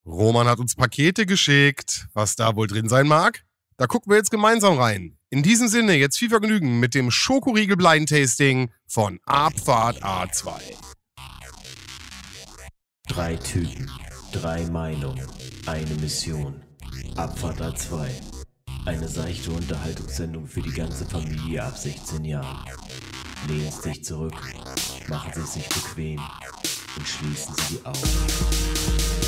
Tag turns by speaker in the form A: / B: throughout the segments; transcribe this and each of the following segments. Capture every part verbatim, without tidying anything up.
A: Roman hat uns Pakete geschickt. Was da wohl drin sein mag? Da gucken wir jetzt gemeinsam rein. In diesem Sinne, jetzt viel Vergnügen mit dem Schokoriegel Blind Tasting von Abfahrt A zwei.
B: Drei Typen, drei Meinungen, eine Mission. Abfahrt A zwei. Eine seichte Unterhaltungssendung für die ganze Familie ab sechzehn Jahren. Lehnen Sie sich zurück, machen Sie es sich bequem und schließen Sie die Augen.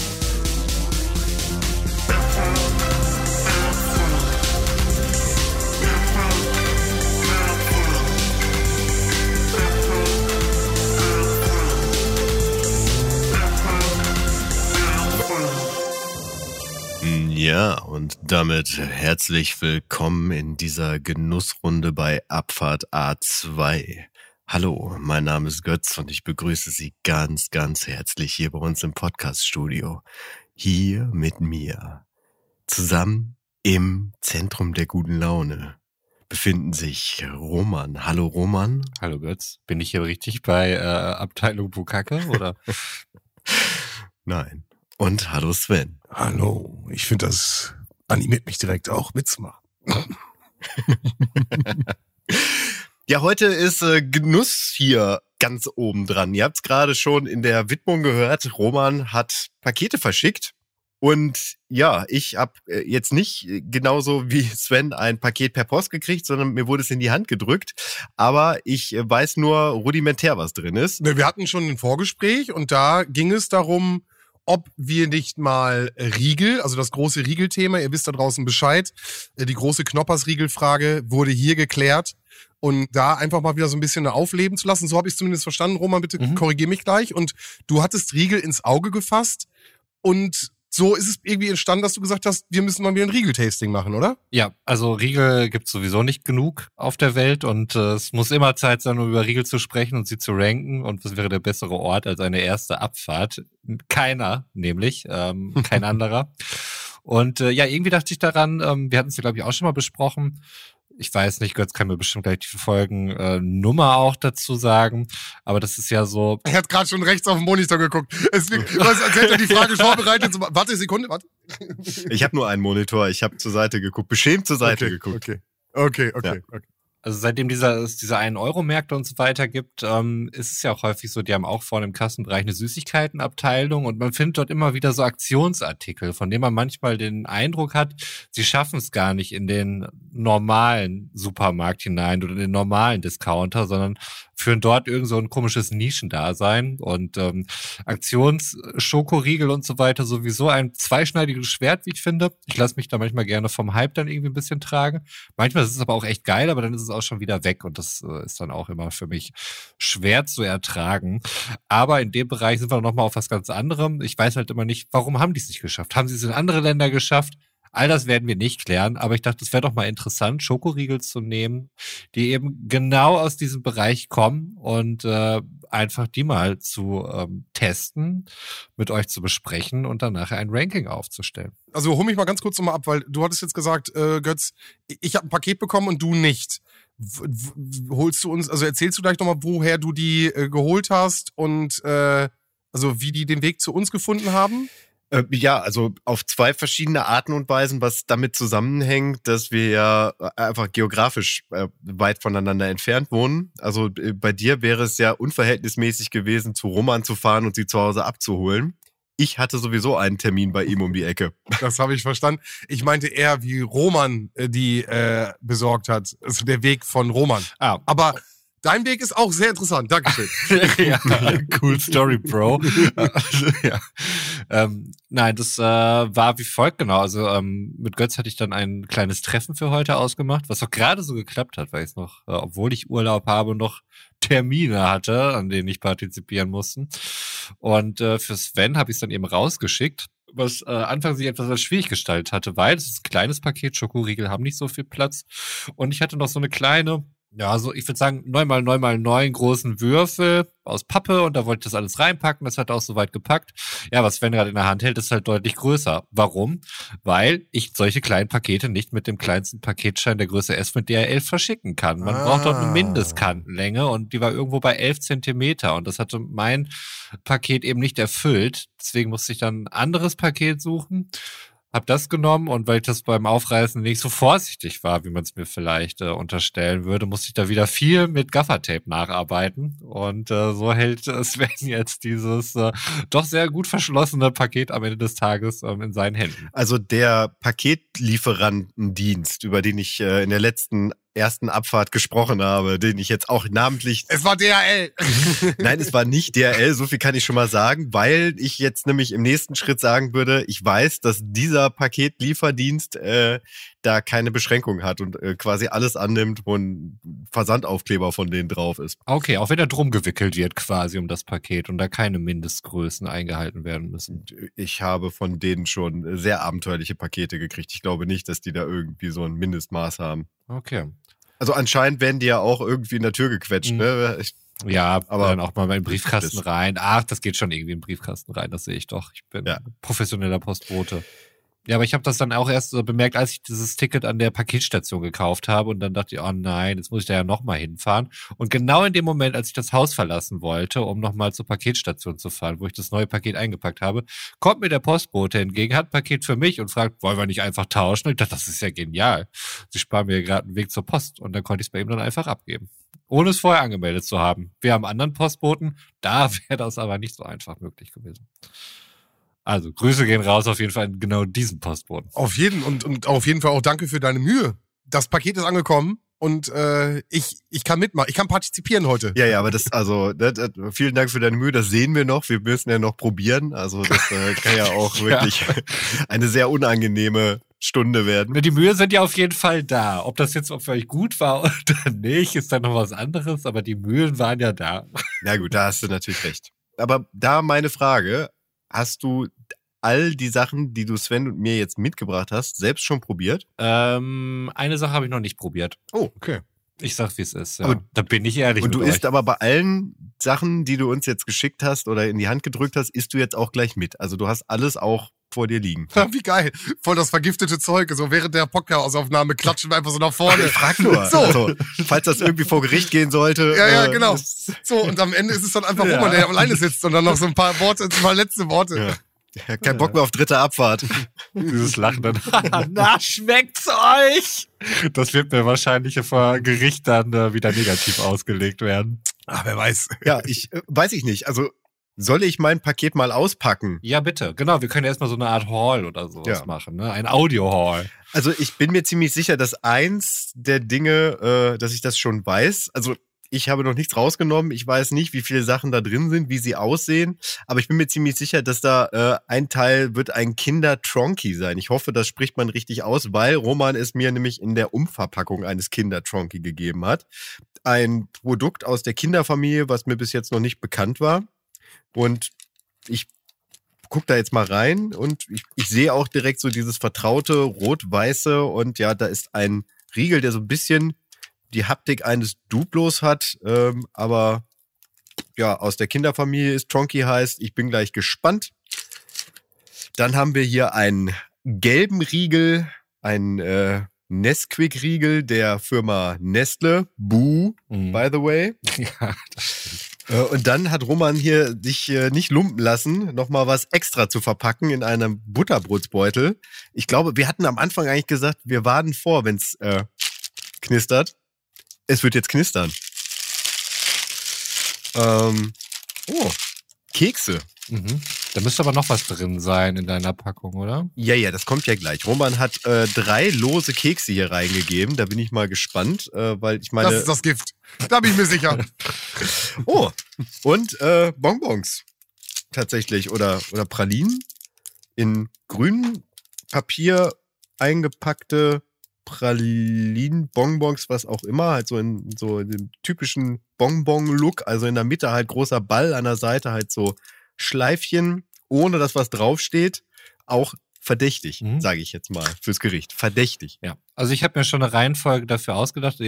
C: Ja, und damit herzlich willkommen in dieser Genussrunde bei Abfahrt A zwei. Hallo, mein Name ist Götz und ich begrüße Sie ganz, ganz herzlich hier bei uns im Podcast-Studio. Hier mit mir. Zusammen im Zentrum der guten Laune befinden sich Roman. Hallo Roman.
D: Hallo Götz. Bin ich hier richtig bei äh, Abteilung Bukake, oder?
C: Nein. Und hallo Sven.
A: Hallo, ich finde, das animiert mich direkt auch mitzumachen.
C: Ja, heute ist äh, Genuss hier ganz oben dran. Ihr habt es gerade schon in der Widmung gehört. Roman hat Pakete verschickt. Und ja, ich habe äh, jetzt nicht genauso wie Sven ein Paket per Post gekriegt, sondern mir wurde es in die Hand gedrückt. Aber ich äh, weiß nur rudimentär, was drin ist.
A: Wir hatten schon ein Vorgespräch und da ging es darum, ob wir nicht mal Riegel, also das große Riegelthema, ihr wisst da draußen Bescheid, die große Knoppers-Riegel-Frage wurde hier geklärt und da einfach mal wieder so ein bisschen aufleben zu lassen. So habe ich es zumindest verstanden. Roman, bitte mhm. korrigier mich gleich. Und du hattest Riegel ins Auge gefasst und so ist es irgendwie entstanden, dass du gesagt hast, wir müssen mal wieder ein Riegel-Tasting machen, oder?
D: Ja, also Riegel gibt es sowieso nicht genug auf der Welt und äh, es muss immer Zeit sein, um über Riegel zu sprechen und sie zu ranken. Und was wäre der bessere Ort als eine erste Abfahrt? Keiner, nämlich, ähm, kein anderer. Und äh, ja, irgendwie dachte ich daran, ähm, wir hatten es ja, glaube ich, auch schon mal besprochen. Ich weiß nicht, Götz kann mir bestimmt gleich die Folgen äh, Nummer auch dazu sagen, aber das ist ja so...
A: Er hat gerade schon rechts auf den Monitor geguckt. Es liegt, was, als hätte er die Frage vorbereitet. So, warte eine Sekunde, warte.
C: Ich habe nur einen Monitor, ich habe zur Seite geguckt, beschämt zur Seite
A: okay,
C: geguckt.
A: Okay, okay, okay.
C: Ja.
A: okay.
D: Also seitdem dieser, es diese ein Euro Märkte und so weiter gibt, ähm, ist es ja auch häufig so, die haben auch vorne im Kassenbereich eine Süßigkeitenabteilung und man findet dort immer wieder so Aktionsartikel, von denen man manchmal den Eindruck hat, sie schaffen es gar nicht in den normalen Supermarkt hinein oder in den normalen Discounter, sondern führen dort irgend so ein komisches Nischendasein und ähm, Aktionsschokoriegel und so weiter sowieso ein zweischneidiges Schwert, wie ich finde. Ich lasse mich da manchmal gerne vom Hype dann irgendwie ein bisschen tragen. Manchmal ist es aber auch echt geil, aber dann ist es auch schon wieder weg und das äh, ist dann auch immer für mich schwer zu ertragen. Aber in dem Bereich sind wir nochmal auf was ganz anderem. Ich weiß halt immer nicht, warum haben die es nicht geschafft? Haben sie es in andere Länder geschafft? All das werden wir nicht klären, aber ich dachte, es wäre doch mal interessant, Schokoriegel zu nehmen, die eben genau aus diesem Bereich kommen und äh, einfach die mal zu ähm, testen, mit euch zu besprechen und dann nachher ein Ranking aufzustellen.
A: Also hol mich mal ganz kurz nochmal ab, weil du hattest jetzt gesagt, äh, Götz, ich habe ein Paket bekommen und du nicht. W- w- holst du uns, also erzählst du gleich nochmal, woher du die äh, geholt hast und äh, also wie die den Weg zu uns gefunden haben?
C: Äh, ja, also auf zwei verschiedene Arten und Weisen, was damit zusammenhängt, dass wir ja einfach geografisch äh, weit voneinander entfernt wohnen. Also äh, bei dir wäre es ja unverhältnismäßig gewesen, zu Roman zu fahren und sie zu Hause abzuholen. Ich hatte sowieso einen Termin bei ihm um die Ecke.
A: Das habe ich verstanden. Ich meinte eher, wie Roman äh, die äh, besorgt hat. Also der Weg von Roman.
D: Ah,
A: Aber dein Weg ist auch sehr interessant. Dankeschön.
D: ja, cool Story, Bro. Also, ja. ähm, nein, das äh, war wie folgt genau. Also ähm, mit Götz hatte ich dann ein kleines Treffen für heute ausgemacht, was auch gerade so geklappt hat, weil ich noch, äh, obwohl ich Urlaub habe, noch Termine hatte, an denen ich partizipieren musste. Und äh, für Sven habe ich es dann eben rausgeschickt, was äh, anfangs sich etwas als schwierig gestaltet hatte, weil es ist ein kleines Paket, Schokoriegel haben nicht so viel Platz. Und ich hatte noch so eine kleine Ja, also ich würde sagen, neun mal neun mal neun großen Würfel aus Pappe und da wollte ich das alles reinpacken. Das hat auch soweit gepackt. Ja, was Sven gerade in der Hand hält, ist halt deutlich größer. Warum? Weil ich solche kleinen Pakete nicht mit dem kleinsten Paketschein der Größe S mit D H L verschicken kann. Man ah. braucht dort eine Mindestkantenlänge und die war irgendwo bei elf Zentimeter und das hatte mein Paket eben nicht erfüllt. Deswegen musste ich dann ein anderes Paket suchen. Hab das genommen und weil ich das beim Aufreißen nicht so vorsichtig war, wie man es mir vielleicht äh, unterstellen würde, musste ich da wieder viel mit Gaffertape nacharbeiten und äh, so hält äh, Sven jetzt dieses äh, doch sehr gut verschlossene Paket am Ende des Tages ähm, in seinen Händen.
C: Also der Paketlieferantendienst, über den ich äh, in der letzten ersten Abfahrt gesprochen habe, den ich jetzt auch namentlich...
A: Es war D H L!
C: Nein, es war nicht D H L, so viel kann ich schon mal sagen, weil ich jetzt nämlich im nächsten Schritt sagen würde, ich weiß, dass dieser Paketlieferdienst äh, da keine Beschränkung hat und äh, quasi alles annimmt, wo ein Versandaufkleber von denen drauf ist.
D: Okay, auch wenn er drum gewickelt wird quasi um das Paket und da keine Mindestgrößen eingehalten werden müssen.
C: Ich habe von denen schon sehr abenteuerliche Pakete gekriegt. Ich glaube nicht, dass die da irgendwie so ein Mindestmaß haben.
D: Okay.
C: Also anscheinend werden die ja auch irgendwie in der Tür gequetscht, mhm. ne? Ich,
D: ja, aber dann auch mal in den Briefkasten rein. Ach, das geht schon irgendwie in den Briefkasten rein, das sehe ich doch. Ich bin ja. professioneller Postbote. Ja, aber ich habe das dann auch erst so bemerkt, als ich dieses Ticket an der Paketstation gekauft habe und dann dachte ich, oh nein, jetzt muss ich da ja nochmal hinfahren. Und genau in dem Moment, als ich das Haus verlassen wollte, um nochmal zur Paketstation zu fahren, wo ich das neue Paket eingepackt habe, kommt mir der Postbote entgegen, hat ein Paket für mich und fragt, wollen wir nicht einfach tauschen? Und ich dachte, das ist ja genial. Sie sparen mir gerade einen Weg zur Post und dann konnte ich es bei ihm dann einfach abgeben. Ohne es vorher angemeldet zu haben. Wir haben anderen Postboten, da wäre das aber nicht so einfach möglich gewesen. Also, Grüße gehen raus auf jeden Fall in genau diesen Postboten.
A: Auf jeden und, und auf jeden Fall auch danke für deine Mühe. Das Paket ist angekommen und äh, ich, ich kann mitmachen. Ich kann partizipieren heute.
C: Ja, ja, aber das, also, das, das, vielen Dank für deine Mühe. Das sehen wir noch. Wir müssen ja noch probieren. Also, das äh, kann ja auch wirklich ja. eine sehr unangenehme Stunde werden.
D: Die Mühe sind ja auf jeden Fall da. Ob das jetzt für euch gut war oder nicht, ist dann noch was anderes. Aber die Mühen waren ja da.
C: Na gut, da hast du natürlich recht. Aber da meine Frage. Hast du all die Sachen, die du Sven und mir jetzt mitgebracht hast, selbst schon probiert?
D: Ähm, eine Sache habe ich noch nicht probiert.
C: Oh, okay.
D: Ich sag, wie es ist. Ja.
C: Aber,
D: da bin ich ehrlich.
C: Und du
D: mit
C: isst
D: euch.
C: aber bei allen Sachen, die du uns jetzt geschickt hast oder in die Hand gedrückt hast, isst du jetzt auch gleich mit. Also du hast alles auch vor dir liegen.
A: Wie geil. Voll das vergiftete Zeug. So während der Podcast-Aufnahme klatschen wir einfach so nach vorne.
C: Ich frag nur. So. Also, falls das irgendwie vor Gericht gehen sollte.
A: Ja, ja,
C: äh,
A: genau. So, und am Ende ist es dann einfach ja. Roman, der alleine sitzt und dann noch so ein paar Worte, ein paar letzte Worte.
C: Ja. Ja, kein Bock mehr auf dritte Abfahrt.
D: Dieses Lachen dann. Na, schmeckt's euch? Das wird mir wahrscheinlich vor Gericht dann äh, wieder negativ ausgelegt werden.
A: Ach, wer weiß.
C: Ja, ich äh, weiß ich nicht. Also soll ich mein Paket mal auspacken?
D: Ja, bitte. Genau, wir können erstmal so eine Art Haul oder sowas ja. machen, ne? Ein Audio-Haul.
C: Also ich bin mir ziemlich sicher, dass eins der Dinge, äh, dass ich das schon weiß, also ich habe noch nichts rausgenommen. Ich weiß nicht, wie viele Sachen da drin sind, wie sie aussehen. Aber ich bin mir ziemlich sicher, dass da äh, ein Teil wird ein Kinder-Tronky sein. Ich hoffe, das spricht man richtig aus, weil Roman es mir nämlich in der Umverpackung eines Kinder-Tronky gegeben hat. Ein Produkt aus der Kinderfamilie, was mir bis jetzt noch nicht bekannt war. Und ich guck da jetzt mal rein und ich, ich sehe auch direkt so dieses vertraute Rot-Weiße und ja, da ist ein Riegel, der so ein bisschen die Haptik eines Duplos hat, ähm, aber ja, aus der Kinderfamilie ist Tronky heißt. Ich bin gleich gespannt. Dann haben wir hier einen gelben Riegel, einen äh, Nesquik-Riegel der Firma Nestle. Boo, mhm. by the way.
D: Ja, das stimmt.
C: Äh, und dann hat Roman hier sich äh, nicht lumpen lassen, nochmal was extra zu verpacken in einem Butterbrotsbeutel. Ich glaube, wir hatten am Anfang eigentlich gesagt, wir warten vor, wenn es äh, knistert. Es wird jetzt knistern. Ähm, oh, Kekse.
D: Mhm. Da müsste aber noch was drin sein in deiner Packung, oder?
C: Ja, ja, das kommt ja gleich. Roman hat äh, drei lose Kekse hier reingegeben. Da bin ich mal gespannt, äh, weil ich meine...
A: Das ist das Gift. Da bin ich mir sicher.
C: Oh, und äh, Bonbons. Tatsächlich. Oder, oder Pralinen. In grünem Papier eingepackte Pralinen, Bonbons, was auch immer, halt so in so dem typischen Bonbon-Look, also in der Mitte halt großer Ball, an der Seite halt so Schleifchen, ohne dass was draufsteht, auch verdächtig, mhm. sage ich jetzt mal, fürs Gericht. Verdächtig.
D: Ja, also ich habe mir schon eine Reihenfolge dafür ausgedacht. Ihr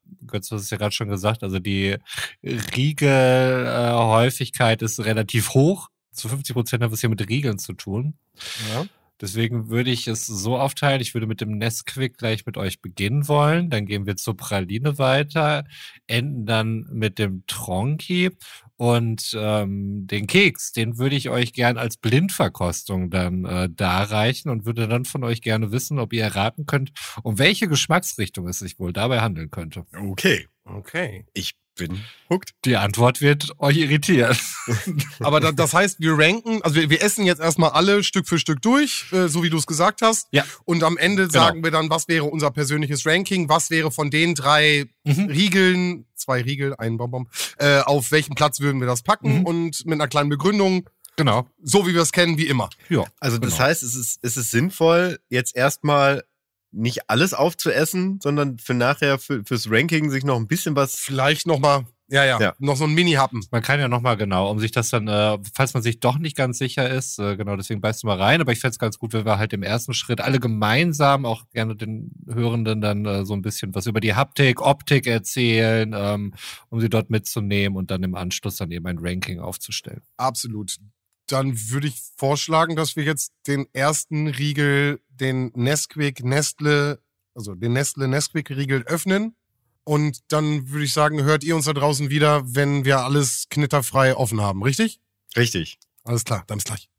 D: Götz, du hast es ja gerade schon gesagt, also die Riegel-Häufigkeit äh, ist relativ hoch. Zu fünfzig Prozent haben wir es hier mit Riegeln zu tun.
A: Ja.
D: Deswegen würde ich es so aufteilen, ich würde mit dem Nesquik gleich mit euch beginnen wollen, dann gehen wir zur Praline weiter, enden dann mit dem Tronki und ähm, den Keks, den würde ich euch gern als Blindverkostung dann äh, darreichen und würde dann von euch gerne wissen, ob ihr erraten könnt, um welche Geschmacksrichtung es sich wohl dabei handeln könnte.
C: Okay.
A: Okay.
C: Ich bin hooked.
D: Die Antwort wird euch irritieren.
A: Aber da, das heißt, wir ranken, also wir, wir essen jetzt erstmal alle Stück für Stück durch, äh, so wie du es gesagt hast.
D: Ja.
A: Und am Ende
D: Genau.
A: sagen wir dann, was wäre unser persönliches Ranking, was wäre von den drei
D: Mhm.
A: Riegeln, zwei Riegel, ein Bonbon, äh, auf welchen Platz würden wir das packen
D: Mhm.
A: und mit einer kleinen Begründung,
D: Genau.
A: so wie wir es kennen, wie immer.
D: Ja.
C: Also das
D: Genau.
C: heißt, es ist, es ist sinnvoll, jetzt erstmal nicht alles aufzuessen, sondern für nachher, für, fürs Ranking sich noch ein bisschen was...
A: Vielleicht nochmal, ja, ja,
C: Ja.
A: noch so ein Mini-Happen.
D: Man kann ja nochmal genau, um sich das dann, äh, falls man sich doch nicht ganz sicher ist, äh, genau, deswegen beißt du mal rein, aber ich fände es ganz gut, wenn wir halt im ersten Schritt alle gemeinsam, auch gerne den Hörenden dann äh, so ein bisschen was über die Haptik, Optik erzählen, ähm, um sie dort mitzunehmen und dann im Anschluss dann eben ein Ranking aufzustellen.
A: Absolut. Dann würde ich vorschlagen, dass wir jetzt den ersten Riegel, den Nesquik Nestle, also den Nestle Nesquik Riegel öffnen. Und dann würde ich sagen, hört ihr uns da draußen wieder, wenn wir alles knitterfrei offen haben, richtig?
C: Richtig.
A: Alles klar, dann bis gleich.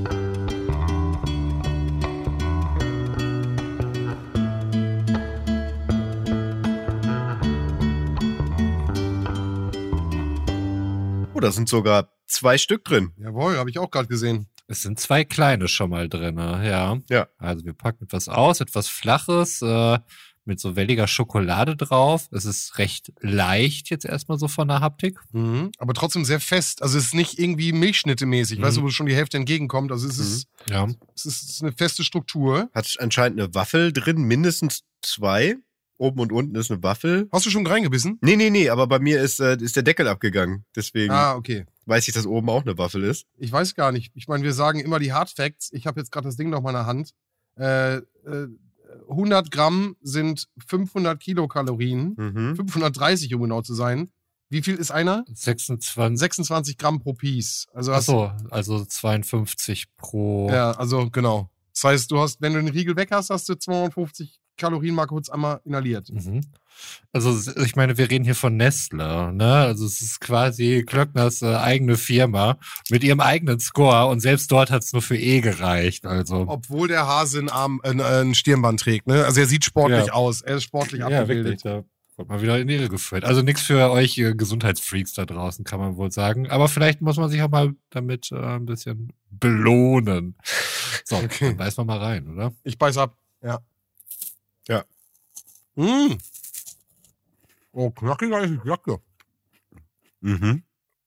C: Oh, da sind sogar zwei Stück drin.
A: Jawohl, habe ich auch gerade gesehen.
D: Es sind zwei kleine schon mal drin, ja.
C: Ja.
D: Also wir packen etwas aus, etwas Flaches, äh, mit so welliger Schokolade drauf. Es ist recht leicht jetzt erstmal so von der Haptik.
A: Mhm. Aber trotzdem sehr fest. Also es ist nicht irgendwie Milchschnitte-mäßig,
D: Mhm.
A: weißt du, wo schon die Hälfte entgegenkommt. Also es ist,
D: Ja.
A: es ist eine feste Struktur.
C: Hat anscheinend eine Waffel drin, mindestens zwei. Oben und unten ist eine Waffel.
A: Hast du schon reingebissen?
C: Nee, nee, nee, aber bei mir ist, äh, ist der Deckel abgegangen. Deswegen
A: Ah, okay.
C: weiß ich, dass oben auch eine Waffel ist.
A: Ich weiß gar nicht. Ich meine, wir sagen immer die Hard Facts. Ich habe jetzt gerade das Ding noch mal in der Hand. Äh, äh, hundert Gramm sind fünfhundert Kilokalorien.
C: Mhm.
A: fünfhundertdreißig, um genau zu sein. Wie viel ist einer?
D: sechsundzwanzig.
A: sechsundzwanzig Gramm pro Piece. Also
D: Ach
A: hast,
D: so, also zweiundfünfzig pro.
A: Ja, also genau. Das heißt, du hast, wenn du den Riegel weg hast, hast du zweihundertfünfzig Kalorien mal kurz einmal inhaliert.
D: Mhm. Also ich meine, wir reden hier von Nestle, ne? Also es ist quasi Klöckners äh, eigene Firma mit ihrem eigenen Score und selbst dort hat es nur für E gereicht. Also
A: Obwohl der Hase ein, Arm, äh, ein Stirnband trägt, ne? Also er sieht sportlich
D: Ja.
A: aus. Er ist sportlich
D: ja,
A: abgebildet.
D: wirklich, da wird mal wieder in die Irre geführt. Also nichts für euch äh, Gesundheitsfreaks da draußen, kann man wohl sagen. Aber vielleicht muss man sich auch mal damit äh, ein bisschen belohnen. So,
A: Okay.
D: dann beißen wir mal rein, oder?
A: Ich beiß ab. Ja.
C: Ja.
A: Mmh. Oh, knackiger ist die Jacke.
C: Mhm.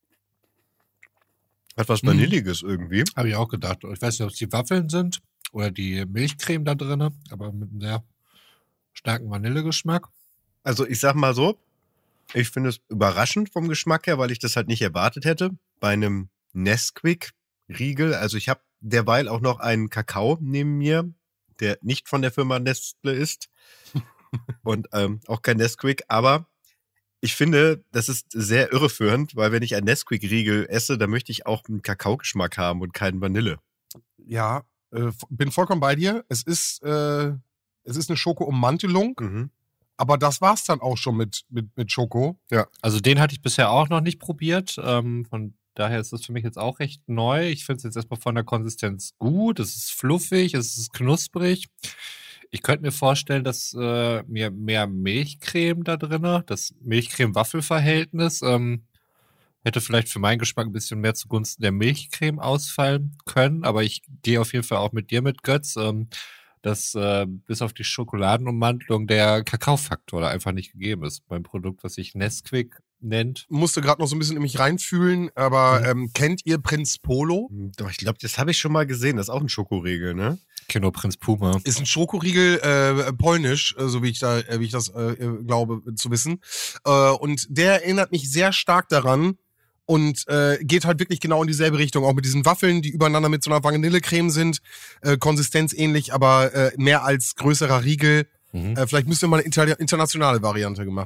C: Hat was
D: Mhm.
C: Vanilliges irgendwie.
D: Habe ich auch gedacht. Ich weiß nicht, ob es die Waffeln sind oder die Milchcreme da drin, aber mit einem sehr starken Vanillegeschmack.
C: Also ich sag mal so, ich finde es überraschend vom Geschmack her, weil ich das halt nicht erwartet hätte. Bei einem Nesquik-Riegel, also ich habe derweil auch noch einen Kakao neben mir, der nicht von der Firma Nestle ist und ähm, auch kein Nesquik, aber ich finde, das ist sehr irreführend, weil wenn ich ein Nesquik-Riegel esse, dann möchte ich auch einen Kakaogeschmack haben und keinen Vanille.
A: Ja, äh, bin vollkommen bei dir. Es ist, äh, es ist eine Schoko-Ummantelung,
C: Mhm.
A: aber das war's dann auch schon mit, mit, mit Schoko.
D: Also den hatte ich bisher auch noch nicht probiert. Ähm, von daher ist das für mich jetzt auch recht neu. Ich finde es jetzt erstmal von der Konsistenz gut. Es ist fluffig, es ist knusprig. Ich könnte mir vorstellen, dass äh, mir mehr Milchcreme da drin, das Milchcreme-Waffel-Verhältnis, ähm, hätte vielleicht für meinen Geschmack ein bisschen mehr zugunsten der Milchcreme ausfallen können. Aber ich gehe auf jeden Fall auch mit dir mit, Götz, ähm, dass äh, bis auf die Schokoladenummantelung der Kakaofaktor da einfach nicht gegeben ist beim Produkt, was sich Nesquik nennt.
A: Musste gerade noch so ein bisschen in mich reinfühlen, aber
D: Mhm.
A: ähm, kennt ihr Prinz Polo?
C: Doch, ich glaube, das habe ich schon mal gesehen. Das ist auch ein Schokoriegel, ne?
D: Kino Prinz Puma.
A: Ist ein Schokoriegel äh, polnisch, äh, so wie ich da, äh, wie ich das äh, äh, glaube zu wissen. Äh, und der erinnert mich sehr stark daran und äh, geht halt wirklich genau in dieselbe Richtung. Auch mit diesen Waffeln, die übereinander mit so einer Vanillecreme sind, äh, Konsistenz ähnlich, aber äh, mehr als größerer Riegel.
D: Mhm.
A: Äh, vielleicht müssen wir mal eine Itali- internationale Variante machen.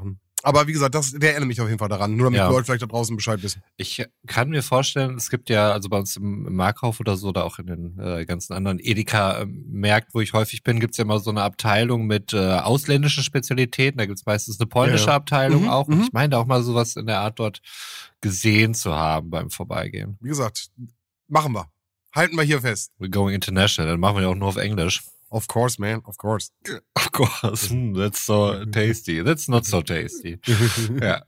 A: Aber wie gesagt, das, der erinnert mich auf jeden Fall daran. Nur damit
D: Ja.
A: die Leute vielleicht da draußen Bescheid wissen.
D: Ich kann mir vorstellen, es gibt ja, also bei uns im, im Marktkauf oder so, oder auch in den äh, ganzen anderen Edeka-Märkten, wo ich häufig bin, gibt's ja immer so eine Abteilung mit äh, ausländischen Spezialitäten. Da gibt's meistens eine polnische
A: Ja, ja.
D: Abteilung
A: Mhm,
D: auch. Und
A: mhm.
D: ich meine da auch mal sowas in der Art dort gesehen zu haben beim Vorbeigehen.
A: Wie gesagt, machen wir. Halten wir hier fest.
D: We're going international, dann machen wir ja auch nur auf Englisch.
A: Of course, man, of course.
D: Of course, hm, that's so tasty. That's not so tasty. Ja.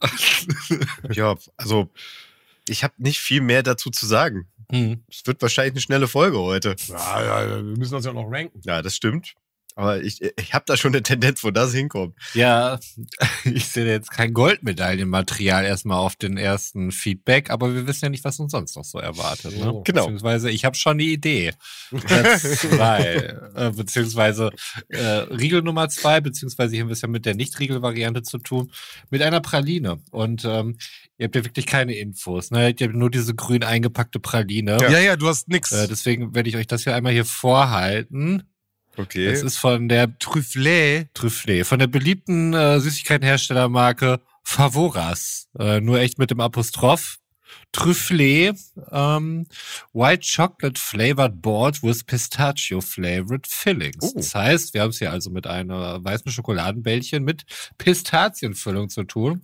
C: Ja, also ich habe nicht viel mehr dazu zu sagen.
D: Hm.
C: Es wird wahrscheinlich eine schnelle Folge heute.
A: Ja, ja, wir müssen das ja noch ranken.
C: Ja, das stimmt. Aber ich, ich habe da schon eine Tendenz, wo das hinkommt.
D: Ja, ich sehe jetzt kein Goldmedaillenmaterial erstmal auf den ersten Feedback, aber wir wissen ja nicht, was uns sonst noch so erwartet. Ne?
A: So.
C: Genau.
D: Beziehungsweise ich habe schon eine Idee. Platz zwei, äh, beziehungsweise äh, Riegel Nummer zwei, beziehungsweise hier haben wir es ja mit der Nicht-Riegel-Variante zu tun, mit einer Praline. Und ähm, ihr habt ja wirklich keine Infos. Ne? Ihr habt nur diese grün eingepackte Praline.
A: Ja, ja, du hast nix.
D: Äh, deswegen werde ich euch das hier einmal hier vorhalten.
C: Okay.
D: Das ist von der
A: Trüfflet.
D: Trüfflet, von der beliebten äh, Süßigkeitenherstellermarke Favoras. Äh, nur echt mit dem Apostroph. Trüfflet, ähm, White Chocolate Flavored Board with Pistachio Flavored Fillings.
C: Oh.
D: Das heißt, wir haben es hier also mit einer weißen Schokoladenbällchen mit Pistazienfüllung zu tun.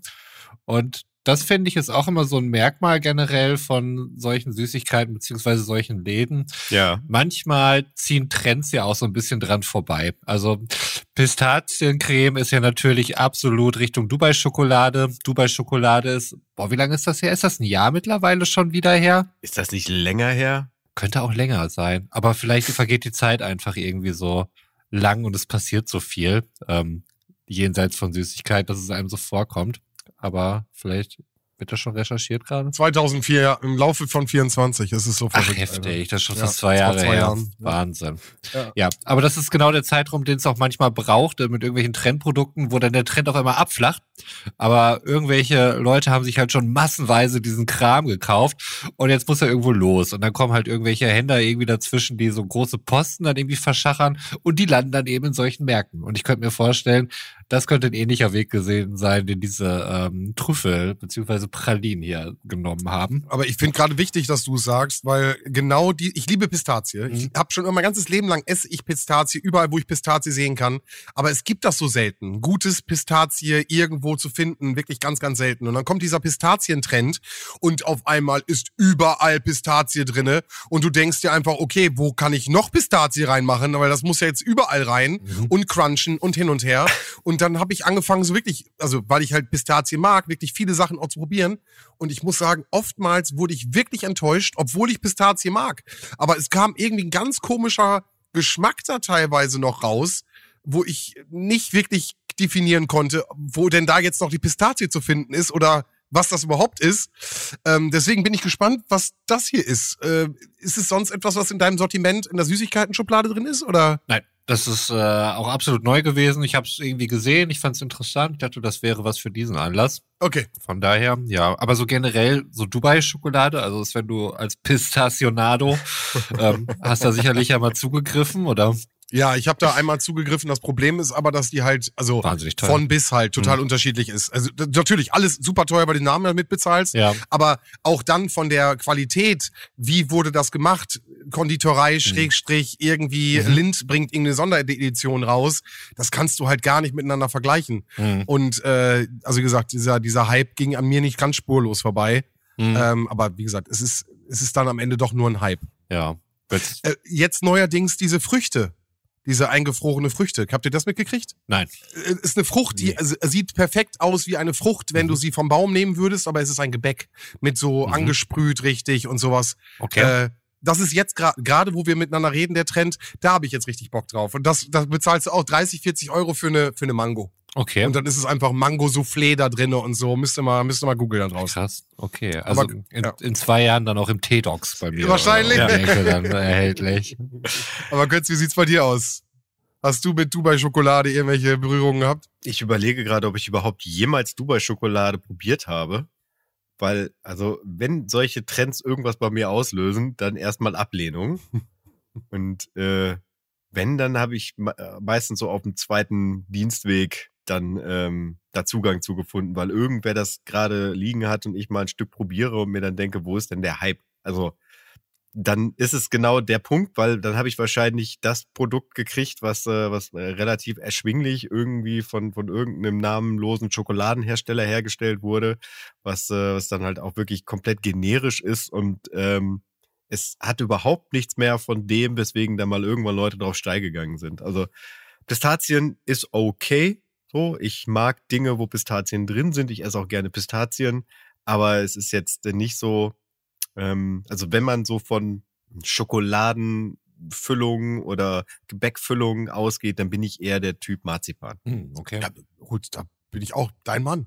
D: Und das finde ich ist auch immer so ein Merkmal generell von solchen Süßigkeiten beziehungsweise solchen Läden.
C: Ja.
D: Manchmal ziehen Trends ja auch so ein bisschen dran vorbei. Also Pistaziencreme ist ja natürlich absolut Richtung Dubai-Schokolade. Dubai-Schokolade ist, boah, wie lange ist das her? Ist das ein Jahr mittlerweile schon wieder her?
C: Ist das nicht länger her?
D: Könnte auch länger sein. Aber vielleicht vergeht die Zeit einfach irgendwie so lang und es passiert so viel, ähm, jenseits von Süßigkeit, dass es einem so vorkommt. Aber vielleicht wird das schon recherchiert gerade.
A: zweitausendvier, ja, im Laufe von vierundzwanzig ist es so
D: Ach,
A: verrückt,
D: heftig, das ist schon
A: Ja,
D: fast zwei
A: das war
D: Jahre
A: zwei
D: her.
A: Jahren, ja.
D: Wahnsinn.
A: Ja.
D: Ja, aber das ist genau der Zeitraum, den es auch manchmal braucht, äh, mit irgendwelchen Trendprodukten, wo dann der Trend auf einmal abflacht. Aber irgendwelche Leute haben sich halt schon massenweise diesen Kram gekauft und jetzt muss er irgendwo los. Und dann kommen halt irgendwelche Händler irgendwie dazwischen, die so große Posten dann irgendwie verschachern und die landen dann eben in solchen Märkten. Und ich könnte mir vorstellen, das könnte ein ähnlicher Weg gesehen sein, den diese ähm, Trüffel bzw. Pralinen hier genommen haben.
A: Aber ich finde gerade wichtig, dass du es sagst, weil genau die, ich liebe Pistazie. Ich habe schon immer mein ganzes Leben lang esse ich Pistazie, überall, wo ich Pistazie sehen kann. Aber es gibt das so selten. Gutes Pistazie irgendwo zu finden, wirklich ganz, ganz selten. Und dann kommt dieser Pistazientrend und auf einmal ist überall Pistazie drinne und du denkst dir einfach, okay, wo kann ich noch Pistazie reinmachen? Weil das muss ja jetzt überall rein
D: Mhm.
A: und crunchen und hin und her. Und dann habe ich angefangen, so wirklich, also weil ich halt Pistazie mag, wirklich viele Sachen auch zu probieren. Und ich muss sagen, oftmals wurde ich wirklich enttäuscht, obwohl ich Pistazie mag. Aber es kam irgendwie ein ganz komischer Geschmack da teilweise noch raus, wo ich nicht wirklich definieren konnte, wo denn da jetzt noch die Pistazie zu finden ist oder was das überhaupt ist. Ähm, deswegen bin ich gespannt, was das hier ist. Äh, ist es sonst etwas, was in deinem Sortiment in der Süßigkeiten-Schublade drin ist, oder?
D: Nein, das ist äh, auch absolut neu gewesen. Ich habe es irgendwie gesehen, ich fand es interessant. Ich dachte, das wäre was für diesen Anlass.
A: Okay.
D: Von daher, ja. Aber so generell, so Dubai-Schokolade, also ist, wenn du als Pistacionado ähm, hast da sicherlich ja mal zugegriffen, oder?
A: Ja, ich habe da einmal zugegriffen. Das Problem ist aber, dass die halt, also
D: Wahnsinnig teuer.
A: von bis halt total
D: Mhm.
A: unterschiedlich ist. Also d- natürlich alles super teuer, weil du den Namen damit bezahlst.
D: Ja.
A: Aber auch dann von der Qualität, wie wurde das gemacht? Konditorei, Schrägstrich, irgendwie
D: Mhm.
A: Lindt bringt irgendeine Sonderedition raus. Das kannst du halt gar nicht miteinander vergleichen.
D: Mhm.
A: Und äh, also wie gesagt, dieser, dieser Hype ging an mir nicht ganz spurlos vorbei.
D: Mhm.
A: Ähm, aber wie gesagt, es ist, es ist dann am Ende doch nur ein Hype.
D: Ja. Jetzt,
A: Äh, jetzt neuerdings diese Früchte. Diese eingefrorene Früchte. Habt ihr das mitgekriegt?
D: nein.
A: Äh, Ist eine Frucht, die also, sieht perfekt aus wie eine Frucht, wenn
D: Mhm.
A: du sie vom Baum nehmen würdest, aber es ist ein Gebäck mit so
D: Mhm.
A: angesprüht richtig und sowas.
D: Okay.
A: Äh, das ist jetzt gerade, gerade wo wir miteinander reden, der Trend, da habe ich jetzt richtig Bock drauf. Und das, das bezahlst du auch dreißig, vierzig Euro für eine, für eine Mango.
D: Okay.
A: Und dann ist es einfach Mango-Soufflé da drinne und so. Müsst ihr mal, müsst ihr mal googeln da draußen.
D: Krass. Okay. Also
A: Aber,
D: in,
A: ja.
D: in zwei Jahren dann auch im T-Docs bei mir.
A: Wahrscheinlich.
D: Oder? Ja, denke dann erhältlich.
A: Aber Götz, wie sieht's bei dir aus? Hast du mit Dubai-Schokolade irgendwelche Berührungen gehabt?
C: Ich überlege gerade, ob ich überhaupt jemals Dubai-Schokolade probiert habe. Weil, also, wenn solche Trends irgendwas bei mir auslösen, dann erstmal Ablehnung. Und äh, wenn, dann habe ich me- äh, meistens so auf dem zweiten Dienstweg dann ähm, da Zugang zu gefunden, weil irgendwer das gerade liegen hat und ich mal ein Stück probiere und mir dann denke, wo ist denn der Hype? Also dann ist es genau der Punkt, weil dann habe ich wahrscheinlich das Produkt gekriegt, was äh, was äh, relativ erschwinglich irgendwie von von irgendeinem namenlosen Schokoladenhersteller hergestellt wurde, was äh, was dann halt auch wirklich komplett generisch ist und ähm, es hat überhaupt nichts mehr von dem, weswegen da mal irgendwann Leute drauf steil gegangen sind. Also Pistazien ist okay, so ich mag Dinge, wo Pistazien drin sind. Ich esse auch gerne Pistazien, aber es ist jetzt nicht so. Also wenn man so von Schokoladenfüllungen oder Gebäckfüllungen ausgeht, dann bin ich eher der Typ Marzipan.
D: Hm, okay.
A: Ja, gut, da bin ich auch dein Mann.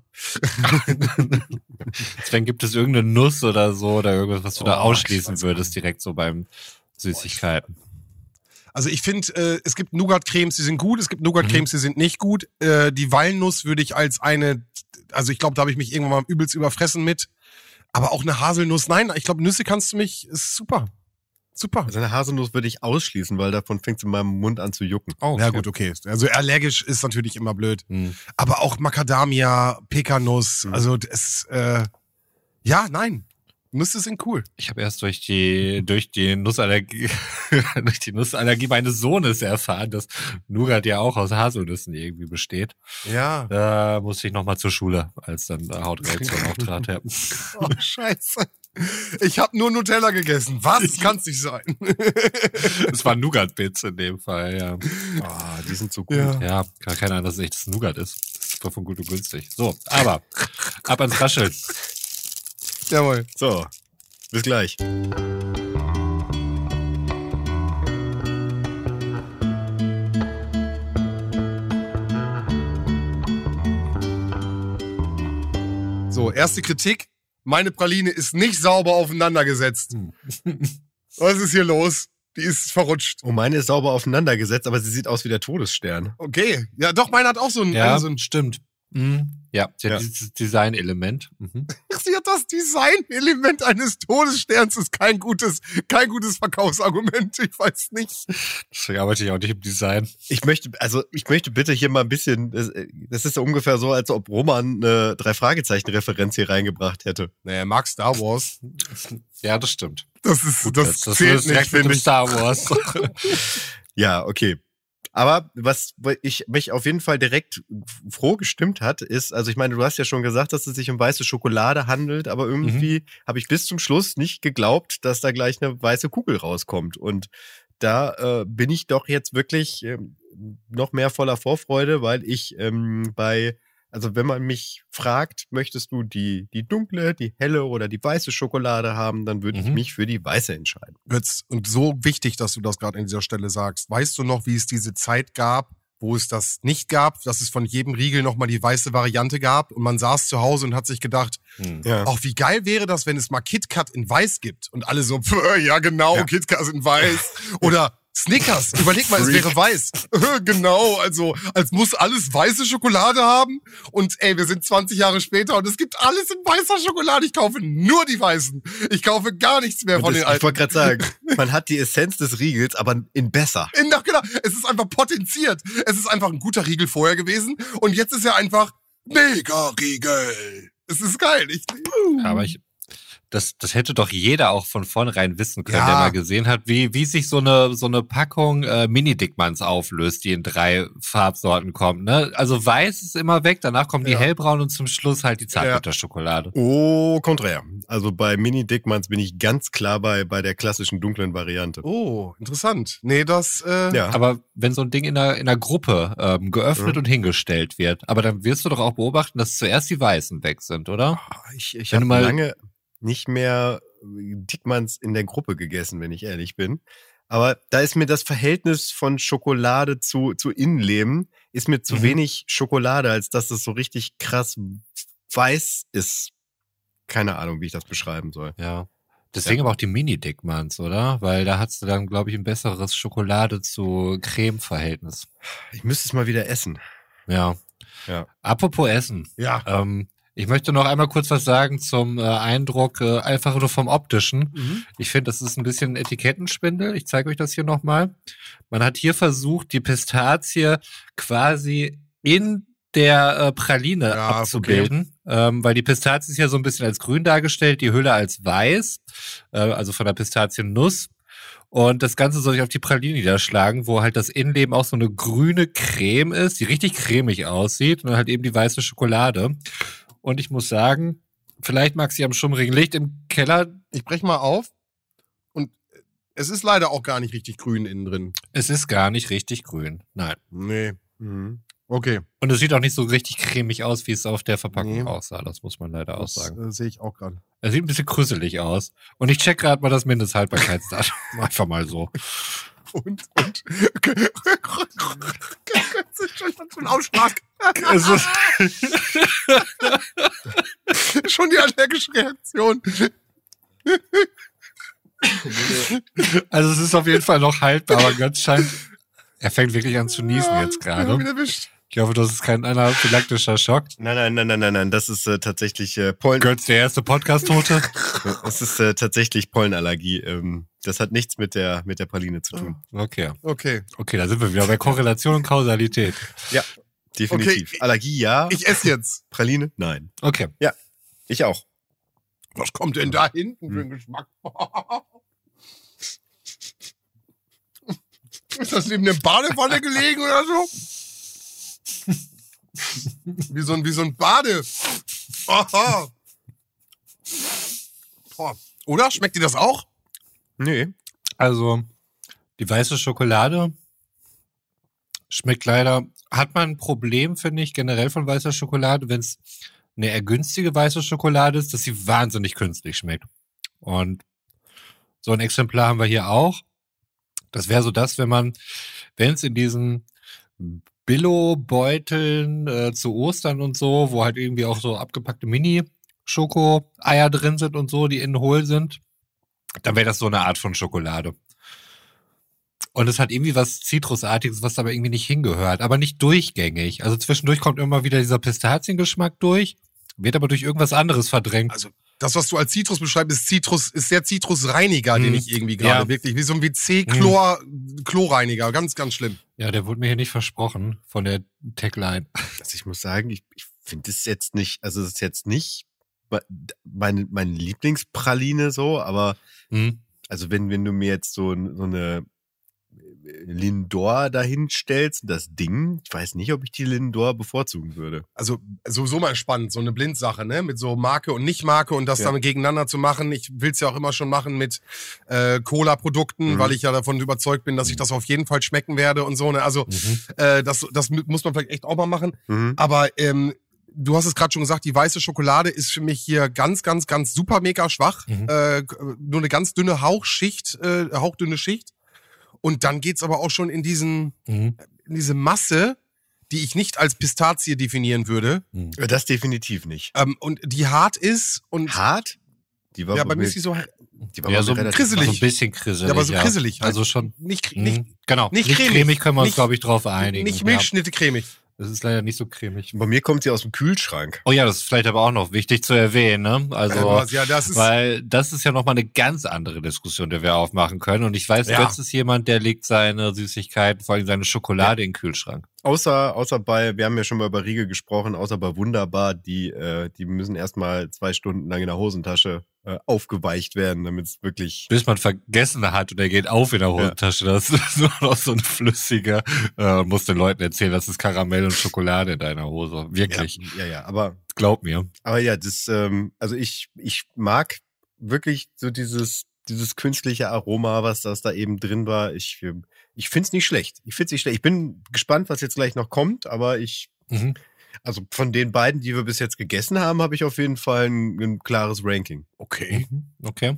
D: Dann gibt es irgendeine Nuss oder so oder irgendwas, was du
A: Oh,
D: da ausschließen
A: ich weiß
D: würdest, direkt so beim Süßigkeiten.
A: Also ich finde, äh, es gibt Nougat-Cremes, die sind gut, es gibt Nougat-Cremes, die sind nicht gut. Äh, die Walnuss würde ich als eine, also ich glaube, da habe ich mich irgendwann mal übelst überfressen mit. Aber auch eine Haselnuss, nein, ich glaube, Nüsse kannst du mich, ist super. Super.
C: Also eine Haselnuss würde ich ausschließen, weil davon fängt es in meinem Mund an zu jucken.
D: Oh,
A: ja gut, okay. Also allergisch ist natürlich immer blöd.
D: Hm.
A: Aber auch Macadamia, Pekanuss,
C: Mhm.
A: also es, äh, ja, nein. Nüsse sind cool.
D: Ich habe erst durch die durch die Nussallergie durch die Nussallergie meines Sohnes erfahren, dass Nougat ja auch aus Haselnüssen irgendwie besteht.
A: Ja.
D: Da musste ich nochmal zur Schule, als dann der Hautreaktion auftrat. Ja.
A: Oh, scheiße. Ich habe nur Nutella gegessen. Was? Kann's nicht sein.
D: Es war Nougat-Bits in dem Fall, ja.
C: Oh, die sind so gut.
A: Ja.
D: Ja, kann keiner an, dass es echtes Nougat ist. Das ist davon gut und günstig. So, aber ab ans Rascheln.
A: Jawohl.
C: So, bis gleich.
A: So, erste Kritik. Meine Praline ist nicht sauber aufeinandergesetzt. Was ist hier los? Die ist verrutscht.
C: Oh, meine ist sauber aufeinander gesetzt, aber sie sieht aus wie der Todesstern.
A: Okay. Ja, doch, meine hat auch so ein,
D: Ja,
A: so ein
D: stimmt. Mhm. Ja, sie hat
C: Ja.
D: dieses Design-Element. Mhm.
A: Sie hat das Design-Element eines Todessterns, ist kein gutes, kein gutes Verkaufsargument. Ich weiß nicht.
D: Deswegen arbeite ich auch nicht im Design.
C: Ich möchte, also ich möchte bitte hier mal ein bisschen, das, das ist so ungefähr so, als ob Roman eine Drei-Fragezeichen-Referenz hier reingebracht hätte.
A: Naja, er mag Star Wars.
D: Ja, das stimmt.
A: Das ist,
D: Gut,
A: das,
D: das
A: zählt
D: ist direkt
A: nicht,
D: mit
A: finde
D: dem
A: ich.
D: Star Wars.
C: Ja, okay. Aber was ich mich auf jeden Fall direkt froh gestimmt hat, ist, also ich meine, du hast ja schon gesagt, dass es sich um weiße Schokolade handelt, aber irgendwie mhm. habe ich bis zum Schluss nicht geglaubt, dass da gleich eine weiße Kugel rauskommt. Und da äh, bin ich doch jetzt wirklich äh, noch mehr voller Vorfreude, weil ich ähm, bei, also wenn man mich fragt, möchtest du die die dunkle, die helle oder die weiße Schokolade haben, dann würde mhm. ich mich für die weiße entscheiden.
A: Götz, und so wichtig, dass du das gerade an dieser Stelle sagst. Weißt du noch, wie es diese Zeit gab, wo es das nicht gab, dass es von jedem Riegel nochmal die weiße Variante gab und man saß zu Hause und hat sich gedacht,
C: hm. ja.
A: auch wie geil wäre das, wenn es mal KitKat in weiß gibt und alle so, ja genau, ja. KitKat in weiß oder Snickers, überleg mal, es wäre weiß. Genau, also als muss alles weiße Schokolade haben und ey, wir sind zwanzig Jahre später und es gibt alles in weißer Schokolade. Ich kaufe nur die weißen. Ich kaufe gar nichts mehr von
C: das,
A: den alten.
C: Ich wollte gerade sagen, man hat die Essenz des Riegels, aber in besser.
A: In, genau, es ist einfach potenziert. Es ist einfach ein guter Riegel vorher gewesen und jetzt ist er einfach Mega-Riegel. Es ist geil. Ich,
D: ja, aber ich Das, das hätte doch jeder auch von vornherein wissen können,
A: Ja.
D: der mal gesehen hat, wie, wie sich so eine, so eine Packung äh, Mini-Dickmanns auflöst, die in drei Farbsorten kommt. Ne? Also weiß ist immer weg, danach kommt die
A: Ja.
D: hellbraun und zum Schluss halt die Zartbitterschokolade.
C: Oh, konträr. Also bei Mini-Dickmanns bin ich ganz klar bei, bei der klassischen dunklen Variante.
A: Oh, interessant. Nee, das, äh,
C: Ja.
D: Aber wenn so ein Ding in einer, in einer Gruppe ähm, geöffnet
C: Mhm.
D: und hingestellt wird, aber dann wirst du doch auch beobachten, dass zuerst die Weißen weg sind, oder?
C: Ich, ich
D: Wenn
C: habe
D: du mal-
C: lange nicht mehr Dickmanns in der Gruppe gegessen, wenn ich ehrlich bin. Aber da ist mir das Verhältnis von Schokolade zu, zu Innenleben, ist mir zu
D: Mhm.
C: wenig Schokolade, als dass das so richtig krass weiß ist. Keine Ahnung, wie ich das beschreiben soll.
D: Ja. Deswegen aber auch die Mini-Dickmanns, oder? Weil da hast du dann, glaube ich, ein besseres Schokolade zu Creme-Verhältnis.
C: Ich müsste es mal wieder essen.
D: Ja.
C: Ja.
D: Apropos Essen.
A: ja.
D: Ähm, ich möchte noch einmal kurz was sagen zum äh, Eindruck, äh, einfach nur vom Optischen.
A: Mhm.
D: Ich finde, das ist ein bisschen Etikettenschwindel. Ich zeige euch das hier nochmal. Man hat hier versucht, die Pistazie quasi in der äh, Praline
A: Ja,
D: abzubilden, ähm, weil die Pistazie ist ja so ein bisschen als grün dargestellt, die Hülle als weiß, äh, also von der Pistaziennuss. Und das Ganze soll sich auf die Praline niederschlagen, wo halt das Innenleben auch so eine grüne Creme ist, die richtig cremig aussieht und dann halt eben die weiße Schokolade. Und ich muss sagen, vielleicht mag sie am schummrigen Licht im Keller.
A: Ich brech mal auf und es ist leider auch gar nicht richtig grün innen drin.
D: Es ist gar nicht richtig grün. Nein.
A: Nee. Mhm. Okay.
D: Und es sieht auch nicht so richtig cremig aus, wie es auf der Verpackung
A: Nee.
D: aussah. Das muss man leider auch
A: Das
D: sagen.
A: äh, sehe ich auch gerade.
D: Es sieht ein bisschen krüsselig aus. Und ich check gerade mal das Mindesthaltbarkeitsdatum. Einfach mal so.
A: Und, und. Das ist schon so ein Ausschlag.
D: Es ist,
A: Schon die allergische Reaktion.
D: also es ist auf jeden Fall noch haltbar, aber ganz scheint, er fängt wirklich an zu niesen jetzt
A: Ja,
D: gerade.
A: wieder erwischt.
D: Ich hoffe, das ist kein anaphylaktischer Schock.
C: Nein, nein, nein, nein, nein, nein. Das ist äh, tatsächlich äh, Pollen.
D: Götz, der erste Podcast-Tote.
C: Das ist äh, tatsächlich Pollenallergie. Ähm, das hat nichts mit der mit der Praline zu tun.
D: Okay.
A: Okay.
D: Okay, da sind wir wieder bei Korrelation und Kausalität.
C: Ja, definitiv.
A: Okay,
C: Allergie ja.
A: Ich esse jetzt.
C: Praline nein.
D: Okay.
C: Ich auch.
A: Was kommt denn da hinten für ein Geschmack? Ist das neben der Badewanne gelegen oder so? Wie so ein, wie so ein Bade. Aha. Boah. Oder? Schmeckt dir das auch?
C: Nee.
D: Also, die weiße Schokolade schmeckt leider, hat man ein Problem, finde ich, generell von weißer Schokolade, wenn es eine eher günstige weiße Schokolade ist, dass sie wahnsinnig künstlich schmeckt. Und so ein Exemplar haben wir hier auch. Das wäre so das, wenn man, wenn es in diesen Billo-Beuteln äh, zu Ostern und so, wo halt irgendwie auch so abgepackte Mini-Schoko-Eier drin sind und so, die innen hohl sind, dann wäre das so eine Art von Schokolade. Und es hat irgendwie was Zitrusartiges, was aber irgendwie nicht hingehört, aber nicht durchgängig. Also zwischendurch kommt immer wieder dieser Pistaziengeschmack durch, wird aber durch irgendwas anderes verdrängt.
A: Also, das, was du als Zitrus beschreibst, ist Zitrus, ist der Zitrusreiniger, den
D: Hm.
A: ich irgendwie gerade
D: Ja.
A: wirklich, wie so ein W C-Chlor, Chlorreiniger. Ganz, ganz schlimm.
D: Ja, der wurde mir hier nicht versprochen von der Tagline.
C: Also ich muss sagen, ich, ich finde es jetzt nicht, also es ist jetzt nicht me- meine, meine Lieblingspraline so, aber
D: Hm.
C: also wenn, wenn du mir jetzt so, so eine Lindor dahin stellst, das Ding, ich weiß nicht, ob ich die Lindor bevorzugen würde.
A: Also sowieso mal spannend, so eine Blindsache, ne? Mit so Marke und Nicht-Marke und das
C: Ja.
A: dann gegeneinander zu machen. Ich will's ja auch immer schon machen mit äh, Cola-Produkten,
C: Mhm.
A: weil ich ja davon überzeugt bin, dass ich das auf jeden Fall schmecken werde und so. Ne? Also
D: Mhm.
A: äh, das, das muss man vielleicht echt auch mal machen.
C: Mhm.
A: Aber ähm, du hast es gerade schon gesagt, die weiße Schokolade ist für mich hier ganz, ganz, ganz super mega schwach.
D: Mhm.
A: Äh, nur eine ganz dünne Hauchschicht, äh, hauchdünne Schicht. Und dann geht's aber auch schon in diesen,
D: Mhm.
A: in diese Masse, die ich nicht als Pistazie definieren würde.
D: Mhm.
C: Das definitiv nicht.
A: Ähm, und die hart ist und
C: Hart? Die war
A: ja, bei mir
C: mir-
A: ist die so
C: die war
D: Ja,
C: bei
D: so
C: mir relativ
A: krisselig.
D: So ein bisschen krisselig.
A: ja, aber so krisselig. Halt.
D: Also schon.
A: nicht,
D: Mhm.
A: nicht,
D: Genau.
A: nicht
D: Nicht,
A: cremig.
D: cremig, können wir uns,
A: Nicht-
D: glaube ich, drauf einigen.
A: nicht Milchschnitte cremig.
D: Ja, das ist leider nicht so cremig.
C: Bei mir kommt sie aus dem Kühlschrank.
D: Oh ja, das ist vielleicht aber auch noch wichtig zu erwähnen, ne? Also,
A: Äh, ja, das ist
D: weil das ist ja nochmal eine ganz andere Diskussion, die wir aufmachen können. Und ich weiß,
A: Ja.
D: Götz ist jemand, der legt seine Süßigkeiten, vor allem seine Schokolade in den Kühlschrank.
C: Außer, außer bei, wir haben ja schon mal über Riegel gesprochen, außer bei Wunderbar, die, äh, die müssen erstmal zwei Stunden lang in der Hosentasche äh, aufgeweicht werden, damit es wirklich.
D: Bis man vergessen hat und er geht auf in der Hosentasche. Das ist nur noch so ein flüssiger, äh, muss den Leuten erzählen, das ist Karamell und Schokolade in deiner Hose. Wirklich.
C: Ja, ja, ja, aber,
D: Glaub mir.
C: aber ja, das, ähm, also ich, ich mag wirklich so dieses, dieses künstliche Aroma, was das da eben drin war. Ich, ich find's nicht schlecht. Ich find's nicht schlecht. Ich bin gespannt, was jetzt gleich noch kommt, aber ich,
D: Mhm.
C: also von den beiden, die wir bis jetzt gegessen haben, habe ich auf jeden Fall ein, ein klares Ranking.
A: okay.
D: Mhm. Okay.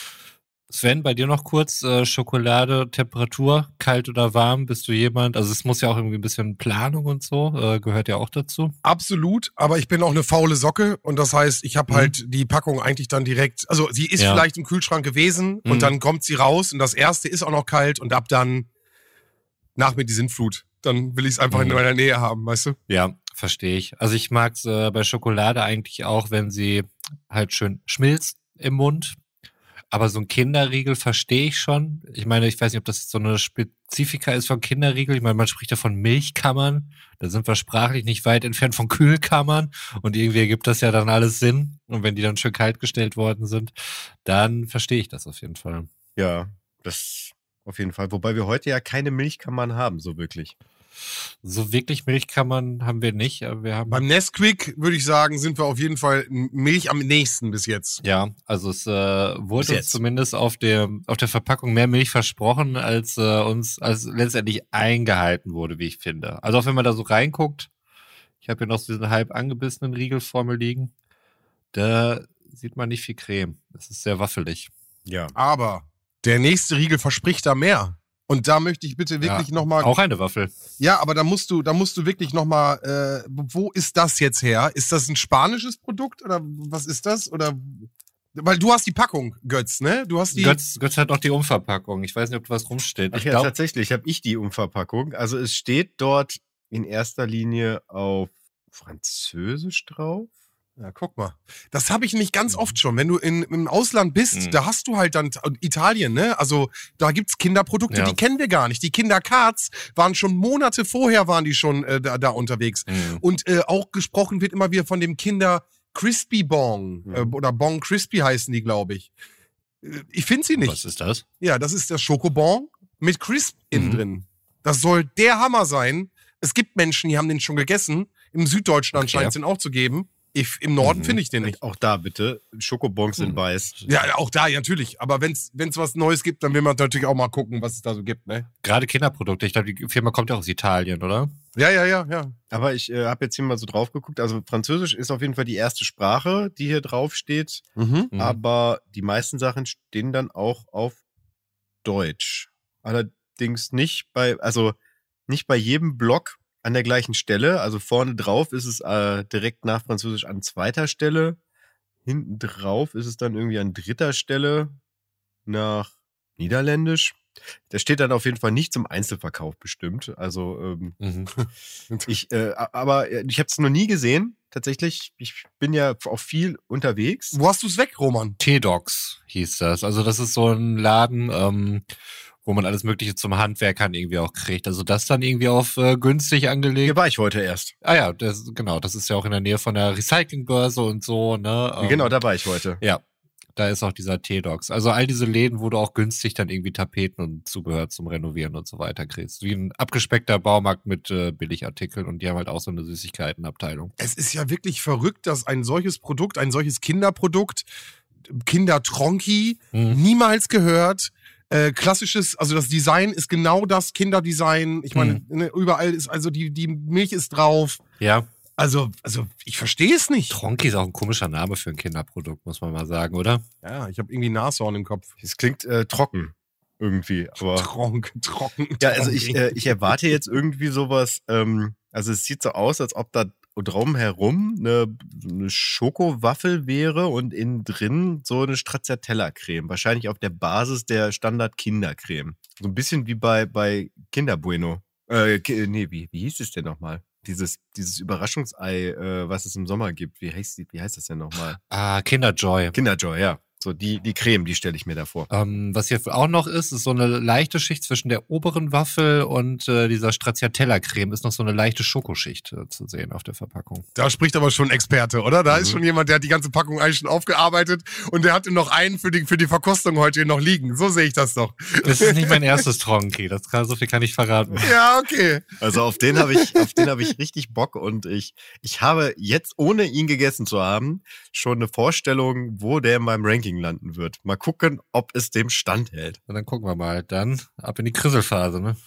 D: Sven, bei dir noch kurz äh, Schokolade, Temperatur, kalt oder warm? Bist du jemand? Also es muss ja auch irgendwie ein bisschen Planung und so, äh, gehört ja auch dazu.
A: Absolut, aber ich bin auch eine faule Socke und das heißt, ich habe
D: Mhm.
A: halt die Packung eigentlich dann direkt, also sie ist
D: Ja.
A: vielleicht im Kühlschrank gewesen
D: Mhm.
A: und dann kommt sie raus und das erste ist auch noch kalt und ab dann nach mir die Sintflut. Dann will ich es einfach
D: Mhm.
A: in meiner Nähe haben, weißt du?
D: Ja, verstehe ich. Also ich mag es äh, bei Schokolade eigentlich auch, wenn sie halt schön schmilzt im Mund. Aber so ein Kinderriegel verstehe ich schon. Ich meine, ich weiß nicht, ob das so eine Spezifika ist von Kinderriegel. Ich meine, man spricht ja von Milchkammern. Da sind wir sprachlich nicht weit entfernt von Kühlkammern. Und irgendwie ergibt das ja dann alles Sinn. Und wenn die dann schön kalt gestellt worden sind, dann verstehe ich das auf jeden Fall.
C: Ja, das auf jeden Fall. Wobei wir heute ja keine Milchkammern haben, so wirklich.
D: So wirklich Milchkammern haben wir nicht. Aber wir haben
A: Beim Nesquik, würde ich sagen, sind wir auf jeden Fall Milch am nächsten bis jetzt.
D: Ja, also es äh, wurde uns
C: jetzt.
D: zumindest auf der auf der Verpackung mehr Milch versprochen, als äh, uns als letztendlich eingehalten wurde, wie ich finde. Also auch wenn man da so reinguckt, ich habe hier noch so diesen halb angebissenen Riegel vor mir liegen, da sieht man nicht viel Creme. Es ist sehr waffelig.
C: Ja.
A: Aber der nächste Riegel verspricht da mehr. Und da möchte ich bitte wirklich
D: Ja,
A: nochmal.
D: Auch eine Waffel.
A: Ja, aber da musst du, da musst du wirklich nochmal, äh, wo ist das jetzt her? Ist das ein spanisches Produkt oder was ist das? Oder weil du hast die Packung, Götz, ne? Du hast die.
D: Götz, Götz hat noch die Umverpackung. Ich weiß nicht, ob da was rumsteht.
C: Ach
D: Ich
C: ja,
D: glaube,
C: tatsächlich habe ich die Umverpackung. Also es steht dort in erster Linie auf Französisch drauf.
A: Ja, guck mal. Das habe ich nicht ganz oft schon. Wenn du in, im Ausland bist,
D: Mhm.
A: da hast du halt dann Italien, ne? Also da gibt's Kinderprodukte,
D: Ja.
A: die kennen wir gar nicht. Die Kindercards waren schon Monate vorher, waren die schon äh, da, da unterwegs.
D: Mhm.
A: Und äh, auch gesprochen wird immer wieder von dem Kinder Crispy Bong.
C: Mhm.
A: Äh, oder Bong Crispy heißen die, glaube ich. Äh, Ich finde sie nicht.
D: was ist das?
A: Ja, das ist das Schokobon mit Crisp innen
D: Mhm.
A: drin. Das soll der Hammer sein. Es gibt Menschen, die haben den schon gegessen. Im Süddeutschland
D: Okay.
A: scheint es den auch zu geben. Ich, Im Norden
D: Mhm.
A: finde ich den nicht.
C: Auch da bitte, Schokobons in
D: Hm.
C: weiß.
A: Ja, auch da, ja, natürlich. Aber wenn es was Neues gibt, dann will man natürlich auch mal gucken, was es da so gibt, ne?
D: Gerade Kinderprodukte. Ich glaube, die Firma kommt ja aus Italien, oder?
A: Ja, ja, ja, ja.
C: Aber ich äh, habe jetzt hier mal so drauf geguckt. Also Französisch ist auf jeden Fall die erste Sprache, die hier drauf steht.
A: Mhm.
D: Mhm.
C: Aber die meisten Sachen stehen dann auch auf Deutsch. Allerdings nicht bei, also nicht bei jedem Block an der gleichen Stelle. Also vorne drauf ist es äh, direkt nach Französisch an zweiter Stelle. Hinten drauf ist es dann irgendwie an dritter Stelle nach Niederländisch. Da steht dann auf jeden Fall nicht zum Einzelverkauf bestimmt. Also ähm,
D: Mhm.
C: ich, äh, aber ich habe es noch nie gesehen. Tatsächlich, ich bin ja auch viel unterwegs.
A: Wo hast du es weg, Roman?
D: T-Docs hieß das. Also das ist so ein Laden, ähm, wo man alles Mögliche zum Handwerkern irgendwie auch kriegt. Also das dann irgendwie auf äh, günstig angelegt.
C: Hier war ich heute erst.
D: Ah ja, das, genau, das ist ja auch in der Nähe von der Recyclingbörse und so, ne? Ähm,
C: Genau, da war ich heute.
D: Ja, da ist auch dieser T-Docs. Also all diese Läden, wo du auch günstig dann irgendwie Tapeten und Zubehör zum Renovieren und so weiter kriegst. Wie ein abgespeckter Baumarkt mit äh, Billigartikeln und die haben halt auch so eine Süßigkeitenabteilung.
A: Es ist ja wirklich verrückt, dass ein solches Produkt, ein solches Kinderprodukt, Kindertronki,
D: Mhm.
A: niemals gehört. Äh, klassisches, also das Design ist genau das Kinderdesign. Ich meine,
D: Mhm.
A: ne, überall ist, also die, die Milch ist drauf.
D: Ja,
A: Also, also ich verstehe es nicht.
D: Tronki ist auch ein komischer Name für ein Kinderprodukt, muss man mal sagen, oder?
A: Ja, ich habe irgendwie Nashorn im Kopf.
C: Es klingt äh, trocken irgendwie, aber
A: Tronk, trocken.
C: ja, also ich,
A: Tronki.
C: äh, ich erwarte jetzt irgendwie sowas. Ähm, also es sieht so aus, als ob da drum herum eine, eine Schokowaffel wäre und innen drin so eine Stracciatella-Creme. Wahrscheinlich auf der Basis der Standard-Kindercreme. So ein bisschen wie bei, bei Kinder Bueno. Äh, Ki- nee, wie, wie hieß es denn nochmal? Dieses, dieses Überraschungsei, äh, was es im Sommer gibt. Wie heißt, die, wie heißt das denn nochmal?
D: Ah, Kinderjoy.
C: Kinderjoy, ja. So, die, die Creme, die stelle ich mir da vor.
D: Ähm, was hier auch noch ist, ist so eine leichte Schicht zwischen der oberen Waffel und äh, dieser Stracciatella-Creme ist noch so eine leichte Schokoschicht äh, zu sehen auf der Verpackung.
A: Da spricht aber schon ein Experte, oder? Da
C: Mhm.
A: ist schon jemand, der hat die ganze Packung eigentlich schon aufgearbeitet und der hatte noch einen für die, für die Verkostung heute noch liegen. So sehe ich das doch.
D: Das ist nicht mein erstes Tronki, das kann, so viel kann ich verraten.
A: Ja, okay.
C: Also auf den habe ich, auf den habe ich richtig Bock und ich, ich habe jetzt, ohne ihn gegessen zu haben, schon eine Vorstellung, wo der in meinem Ranking landen wird. Mal gucken, ob es dem standhält.
D: Und dann gucken wir mal. Dann ab in die Krisselphase, ne?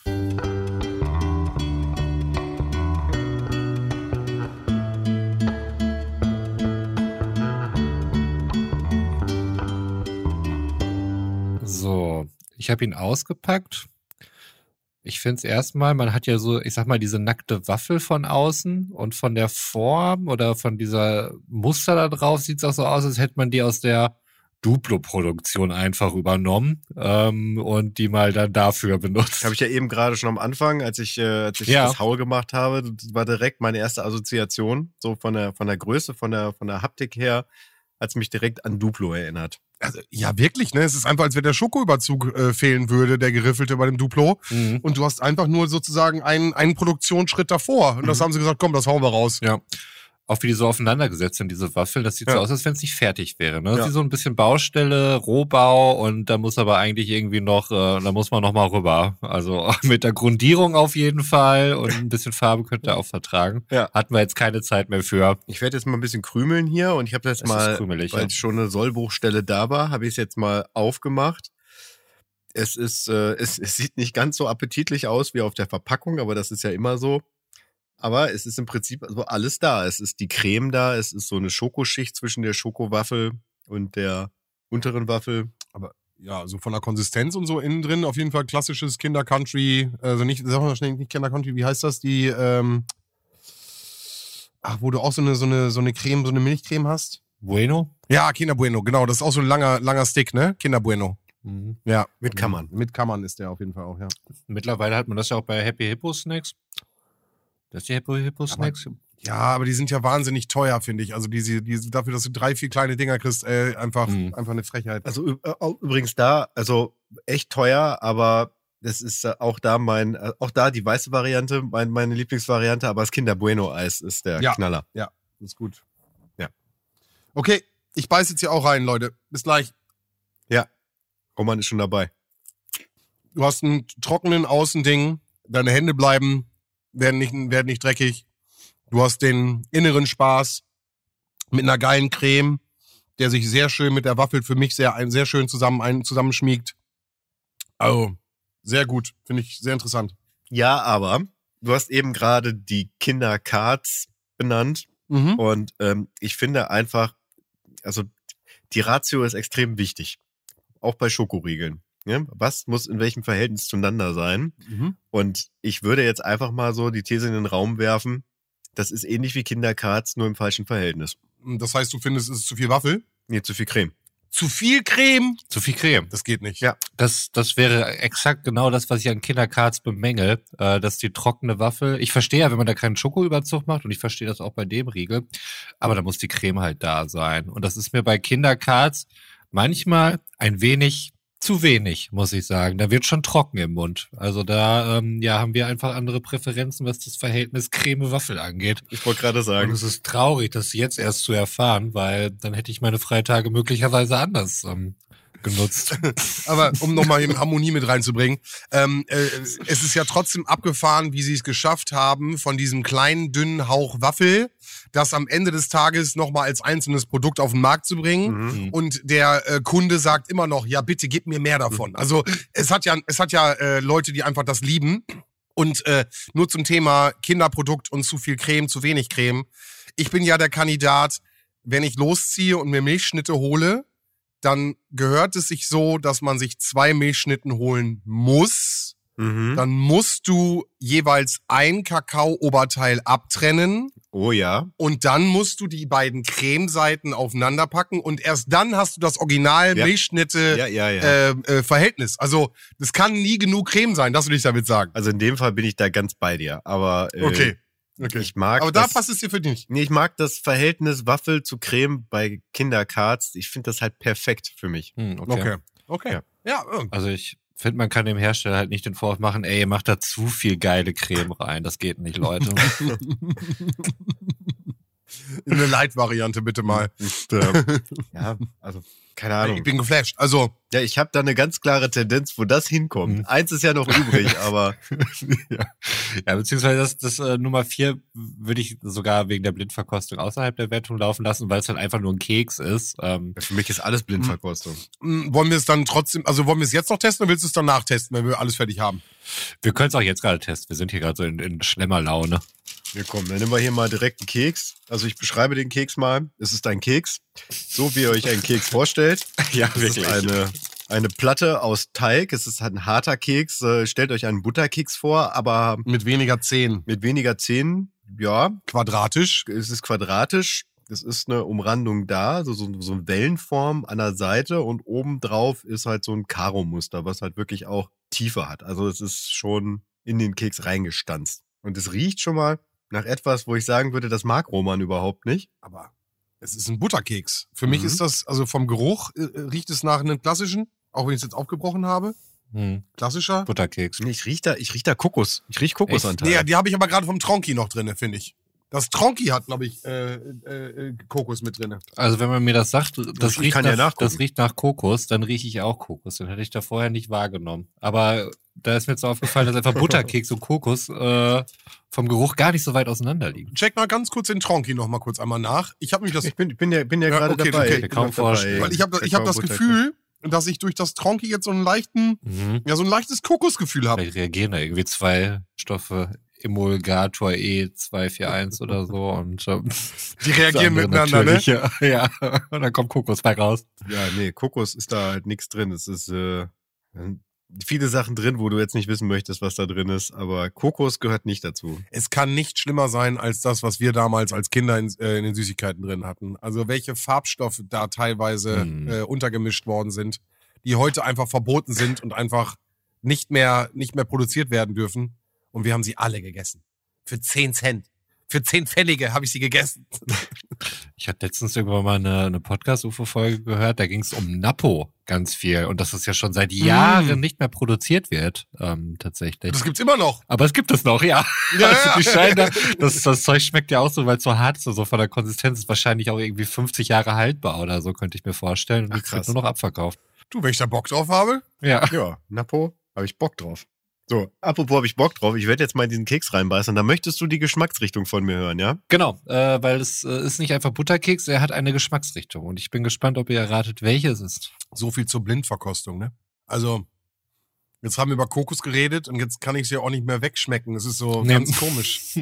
D: So, ich habe ihn ausgepackt. Ich finde es erstmal, man hat ja so, ich sag mal, diese nackte Waffel von außen und von der Form oder von dieser Muster da drauf sieht es auch so aus, als hätte man die aus der Duplo-Produktion einfach übernommen ähm, und die mal dann dafür benutzt.
C: Habe ich ja eben gerade schon am Anfang, als ich, äh, als ich
D: Ja.
C: das Haul gemacht habe, das war direkt meine erste Assoziation, so von der, von der Größe, von der, von der Haptik her, hat's mich direkt an Duplo erinnert.
A: Also, ja, wirklich, ne? Es ist einfach, als wenn der Schokoüberzug äh, fehlen würde, der geriffelte bei dem Duplo.
D: Mhm.
A: Und du hast einfach nur sozusagen einen, einen Produktionsschritt davor. Und das
D: Mhm.
A: haben sie gesagt, komm, das hauen wir raus.
D: Ja. Auch wie die so aufeinandergesetzt sind, diese Waffeln, das sieht
A: Ja.
D: so aus, als wenn es nicht fertig wäre. Ne? Das
A: Ja.
D: ist so ein bisschen Baustelle, Rohbau und da muss aber eigentlich irgendwie noch, äh, da muss man noch mal rüber. Also mit der Grundierung auf jeden Fall und ein bisschen Farbe könnt ihr auch vertragen.
C: Ja.
D: Hatten wir jetzt keine Zeit mehr für.
C: Ich werde jetzt mal ein bisschen krümeln hier und ich habe das
D: Es ist
C: mal,
D: krümelig,
C: weil
D: ja.
C: schon eine Sollbruchstelle da war, habe ich es jetzt mal aufgemacht. Es ist, äh, es, es sieht nicht ganz so appetitlich aus wie auf der Verpackung, aber das ist ja immer so. Aber es ist im Prinzip also alles da. Es ist die Creme da, es ist so eine Schokoschicht zwischen der Schokowaffel und der unteren Waffel.
A: Ja, so von der Konsistenz und so innen drin auf jeden Fall klassisches Kinder-Country, also nicht, sag mal schnell, nicht Kinder-Country, wie heißt das? Die, ähm, ach, wo du auch so eine, so eine, so eine Creme, so eine Milchcreme hast?
D: Bueno?
A: Ja, Kinder Bueno, genau, das ist auch so ein langer, langer Stick, ne? Kinder Bueno.
D: Mhm.
A: Ja.
C: Mit Kammern.
A: Mit Kammern ist der auf jeden Fall auch, ja.
D: Mittlerweile hat man das ja auch bei Happy Hippo Snacks. Das ist die Happy Hippo Snacks.
A: Ja, aber die sind ja wahnsinnig teuer, finde ich. Also diese, diese, dafür, dass du drei, vier kleine Dinger kriegst, äh, einfach,
D: Mhm.
A: einfach eine Frechheit.
C: Also ü- äh, auch übrigens da, also echt teuer, aber das ist äh, auch da mein, äh, auch da die weiße Variante, mein, meine Lieblingsvariante, aber das Kinder Bueno Eis ist der
A: Ja.
C: Knaller.
A: Das ist gut.
C: Ja.
A: Okay, ich beiß jetzt hier auch rein, Leute. Bis gleich.
C: Roman ist schon dabei.
A: Du hast einen trockenen Außending, deine Hände bleiben, werden nicht, werden nicht dreckig. Du hast den inneren Spaß mit einer geilen Creme, der sich sehr schön mit der Waffel für mich sehr, ein, sehr schön zusammen, ein, zusammenschmiegt. Also, sehr gut. Finde ich sehr interessant.
C: Ja, aber du hast eben gerade die Kindercards benannt
A: Mhm.
C: und ähm, ich finde einfach, also die Ratio ist extrem wichtig. Auch bei Schokoriegeln. Ja? Was muss in welchem Verhältnis zueinander sein?
A: Mhm.
C: Und ich würde jetzt einfach mal so die These in den Raum werfen, das ist ähnlich wie Kindercards, nur im falschen Verhältnis.
A: Das heißt, du findest, es ist zu viel Waffel?
C: Nee, zu viel Creme.
A: Zu viel Creme?
D: Zu viel Creme.
A: Das geht nicht.
C: Ja.
D: Das, das wäre exakt genau das, was ich an Kindercards bemängel, äh, dass die trockene Waffel, ich verstehe ja, wenn man da keinen Schokoüberzug macht und ich verstehe das auch bei dem Riegel, aber da muss die Creme halt da sein. Und das ist mir bei Kindercards manchmal ein wenig zu wenig, muss ich sagen. Da wird schon trocken im Mund. Also da ähm, ja, haben wir einfach andere Präferenzen, was das Verhältnis Creme-Waffel angeht.
C: Ich wollte gerade
D: Und
C: sagen,
D: es ist traurig, das jetzt erst zu erfahren, weil dann hätte ich meine Freitage möglicherweise anders ähm, genutzt.
A: Aber um nochmal eben Harmonie mit reinzubringen, ähm, äh, es ist ja trotzdem abgefahren, wie sie es geschafft haben, von diesem kleinen, dünnen Hauch Waffel, das am Ende des Tages nochmal als einzelnes Produkt auf den Markt zu bringen.
C: mhm.
A: Und der äh, Kunde sagt immer noch, ja bitte gib mir mehr davon. Also es hat ja, es hat ja äh, Leute, die einfach das lieben. Und äh, nur zum Thema Kinderprodukt und zu viel Creme, zu wenig Creme. Ich bin ja der Kandidat, wenn ich losziehe und mir Milchschnitte hole, dann gehört es sich so, dass man sich zwei Milchschnitten holen muss.
C: Mhm.
A: Dann musst du jeweils ein Kakao-Oberteil abtrennen
C: Oh ja.
A: und dann musst du die beiden Cremeseiten aufeinander packen und erst dann hast du das Original
C: Ja.
A: Milchschnitte
C: Ja, ja, ja.
A: äh, äh, Verhältnis. Also das kann nie genug Creme sein, das will ich damit sagen.
C: Also in dem Fall bin ich da ganz bei dir. Aber äh,
A: Okay. okay.
C: ich mag
A: Aber da
C: das,
A: passt es dir für dich.
C: nee, ich mag das Verhältnis Waffel zu Creme bei Kindercards. Ich finde das halt perfekt für mich.
D: Hm,
A: Okay. Okay.
C: Ja.
A: Ja, ja.
D: Also ich finde, man kann dem Hersteller halt nicht den Vorwurf machen, ey, ihr macht da zu viel geile Creme rein. Das geht nicht, Leute.
A: Eine Light-Variante bitte mal.
C: Und, äh, ja, also keine Ahnung.
A: Ich bin geflasht. Also,
C: Ja, ich habe da eine ganz klare Tendenz, wo das hinkommt.
D: Mhm.
C: Eins ist ja noch übrig, aber
D: ja. ja, beziehungsweise das, das äh, Nummer vier würde ich sogar wegen der Blindverkostung außerhalb der Wertung laufen lassen, weil es halt einfach nur ein Keks ist. Ähm,
C: für mich ist alles Blindverkostung.
A: mh, wollen wir es dann trotzdem, also wollen wir es jetzt noch testen oder willst du es danach testen, wenn wir alles fertig haben?
D: wir können es auch jetzt gerade testen. Wir sind hier gerade so in, in Schlemmerlaune.
C: Wir kommen, dann nehmen wir hier mal direkt einen Keks. Also ich beschreibe den Keks mal. Es ist ein Keks, so wie ihr euch einen Keks vorstellt.
D: Ja,
C: Es ist eine, eine Platte aus Teig. Es ist halt ein harter Keks. Äh, Stellt euch einen Butterkeks vor, aber
A: Mit weniger Zehen.
C: mit weniger Zähnen. Ja,
A: Quadratisch.
C: es ist quadratisch. Es ist eine Umrandung da, so, so, so eine Wellenform an der Seite und obendrauf ist halt so ein Karo-Muster, was halt wirklich auch Tiefe hat. Also es ist schon in den Keks reingestanzt. Und es riecht schon mal nach etwas, wo ich sagen würde, das mag Roman überhaupt nicht.
A: Aber Es ist ein Butterkeks. Für
C: Mhm.
A: mich ist das, also vom Geruch äh, riecht es nach einem klassischen, auch wenn ich es jetzt aufgebrochen habe.
D: Hm.
A: Klassischer.
D: Butterkeks.
C: Ich riech da, ich riech da Kokos. Ich riech Kokosanteil.
A: Nee, die habe ich aber gerade vom Tronki noch drinne, finde ich. Das Tronki hat, glaube ich, äh, äh, äh, Kokos mit drinne.
D: Also wenn man mir das sagt, das
C: Ich
D: riecht,
C: kann ja
D: nach,
C: nachgucken.
D: das riecht nach Kokos, dann rieche ich auch Kokos. Den hätte ich da vorher nicht wahrgenommen. Aber da ist mir jetzt aufgefallen, dass einfach Butterkeks und Kokos äh, vom Geruch gar nicht so weit auseinander liegen.
A: Check mal ganz kurz den Tronki noch mal kurz einmal nach. Ich habe mich das,
C: Ich bin, bin ja, bin ja,
A: Ja,
C: gerade
A: okay,
C: dabei.
A: okay.
C: Ich bin
D: Kaum
C: noch dabei.
D: vorstellen.
A: weil ich habe ich hab das Gefühl, dass ich durch das Tronki jetzt so einen leichten,
D: Mhm.
A: ja, so ein leichtes Kokosgefühl habe.
D: Vielleicht reagieren da irgendwie zwei Stoffe, Emulgator E zwei vier eins oder so. Und ähm,
A: Die reagieren
D: das andere
A: miteinander, ne?
D: natürlich, Ja, ja, und dann kommt Kokos bei raus.
C: Ja, nee, Kokos ist da halt nichts drin. Es ist äh, viele Sachen drin, wo du jetzt nicht wissen möchtest, was da drin ist. Aber Kokos gehört nicht dazu.
A: Es kann nicht schlimmer sein als das, was wir damals als Kinder in, äh, in den Süßigkeiten drin hatten. Also welche Farbstoffe da teilweise
D: Hm.
A: äh, untergemischt worden sind, die heute einfach verboten sind und einfach nicht mehr, nicht mehr produziert werden dürfen. Und wir haben sie alle gegessen. Für zehn Cent. Für zehn Pfennige habe ich sie gegessen.
D: Ich hatte letztens irgendwann mal eine, eine Podcast-U F O-Folge gehört, da ging es um Napo ganz viel. Und dass es ja schon seit Jahren
A: Mm.
D: nicht mehr produziert wird, ähm, tatsächlich.
A: Das gibt's immer noch.
D: Aber es gibt es noch, ja.
A: Ja,
D: also
A: ja.
D: die scheinen da, das, das Zeug schmeckt ja auch so, weil es so hart ist, also von der Konsistenz ist wahrscheinlich auch irgendwie fünfzig Jahre haltbar oder so, könnte ich mir vorstellen. Und
C: Ach,
D: jetzt wird
C: krass.
D: nur noch abverkauft.
A: Du, wenn ich da Bock drauf habe.
D: Ja.
C: Ja, Napo, habe ich Bock drauf. So, apropos habe ich Bock drauf. Ich werde jetzt mal in diesen Keks reinbeißen. Da möchtest du die Geschmacksrichtung von mir hören, ja?
D: Genau, äh, weil es äh, ist nicht einfach Butterkeks, er hat eine Geschmacksrichtung. Und ich bin gespannt, ob ihr erratet, welche es ist.
A: So viel zur Blindverkostung, ne? Also, jetzt haben wir über Kokos geredet und jetzt kann ich es ja auch nicht mehr wegschmecken. Das ist so
D: Nee.
A: ganz komisch.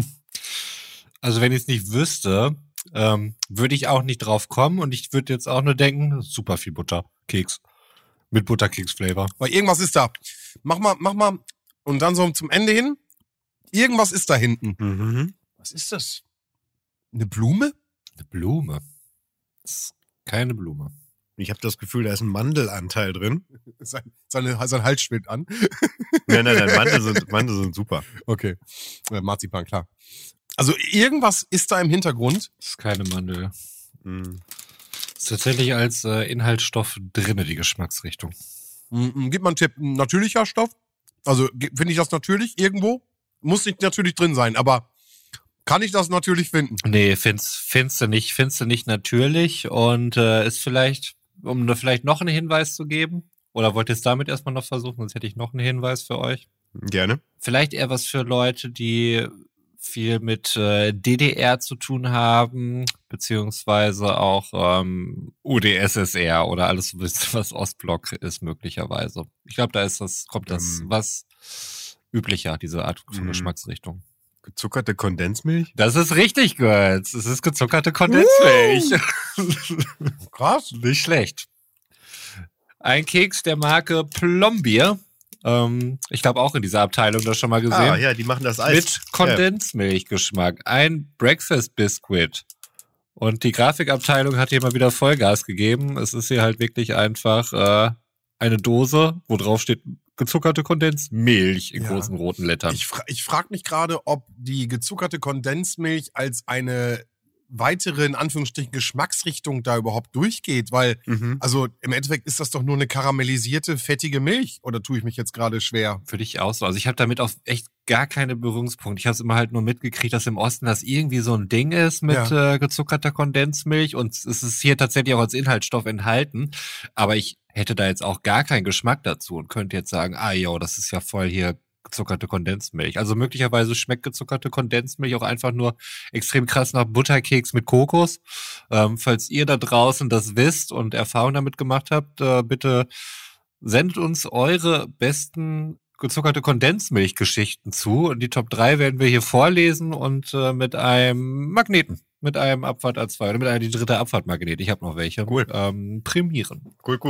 D: Also wenn ich es nicht wüsste, ähm, würde ich auch nicht drauf kommen und ich würde jetzt auch nur denken, super viel Butterkeks. Mit Butterkeks-Flavor.
A: Weil irgendwas ist da. Mach mal, mach mal. Und dann so zum Ende hin. Irgendwas ist da hinten.
C: Mhm.
A: Was ist das? Eine Blume?
D: Eine Blume. Das ist keine Blume.
C: Ich habe das Gefühl, da ist ein Mandelanteil drin.
A: Sein, seine, sein Hals schwillt an.
C: Nein, nein, nein, Mandel sind, Mandel sind super.
A: Okay. Äh, Marzipan, klar. Also irgendwas ist da im Hintergrund.
D: Das ist keine Mandel.
C: Mhm.
D: Das ist tatsächlich als äh, Inhaltsstoff drinne, die Geschmacksrichtung.
A: Mm, Gib mal einen Tipp. Ein natürlicher Stoff. Also ge- finde ich das natürlich irgendwo. Muss nicht natürlich drin sein, aber kann ich das natürlich finden?
D: Nee, find's, findest du nicht, findest du nicht natürlich und äh, ist vielleicht, um da vielleicht noch einen Hinweis zu geben, oder wollt ihr es damit erstmal noch versuchen, sonst hätte ich noch einen Hinweis für euch.
C: Gerne.
D: Vielleicht eher was für Leute, die viel mit äh, D D R zu tun haben, beziehungsweise auch ähm, U D S S R oder alles, was Ostblock ist, möglicherweise. Ich glaube, da ist das, kommt das
C: Ähm.
D: was üblicher, diese Art von
C: Mhm.
D: Geschmacksrichtung.
C: Gezuckerte Kondensmilch?
D: Das ist richtig, Girls. Es ist gezuckerte Kondensmilch.
A: Krass.
D: Nicht schlecht. Ein Keks der Marke Plombier. Ähm, ich glaube auch in dieser Abteilung das schon mal gesehen.
C: Ah, ja, die machen das Eis.
D: Mit Kondensmilchgeschmack. Ein Breakfast Biscuit. Und die Grafikabteilung hat hier mal wieder Vollgas gegeben. Es ist hier halt wirklich einfach äh, eine Dose, wo drauf steht gezuckerte Kondensmilch in
A: Ja.
D: großen roten Lettern.
A: Ich, fra ich frage mich gerade, ob die gezuckerte Kondensmilch als eine weitere, in Anführungsstrichen, Geschmacksrichtung da überhaupt durchgeht, weil,
C: Mhm.
A: also im Endeffekt ist das doch nur eine karamellisierte, fettige Milch, oder tue ich mich jetzt gerade schwer?
D: Für dich auch so. Also ich habe damit auch echt gar keine Berührungspunkte. Ich habe es immer halt nur mitgekriegt, dass im Osten das irgendwie so ein Ding ist mit äh, gezuckerter Kondensmilch und es ist hier tatsächlich auch als Inhaltsstoff enthalten. Aber ich hätte da jetzt auch gar keinen Geschmack dazu und könnte jetzt sagen, ah jo, das ist ja voll hier gezuckerte Kondensmilch. Also möglicherweise schmeckt gezuckerte Kondensmilch auch einfach nur extrem krass nach Butterkeks mit Kokos. Ähm, falls ihr da draußen das wisst und Erfahrung damit gemacht habt, äh, bitte sendet uns eure besten gezuckerte Kondensmilchgeschichten zu. Und die Top drei werden wir hier vorlesen und äh, mit einem Magneten, mit einem Abfahrt A zwei oder mit einer die dritte Abfahrtmagnet, ich habe noch welche,
C: Cool.
D: ähm, prämieren.
C: Cool, cool.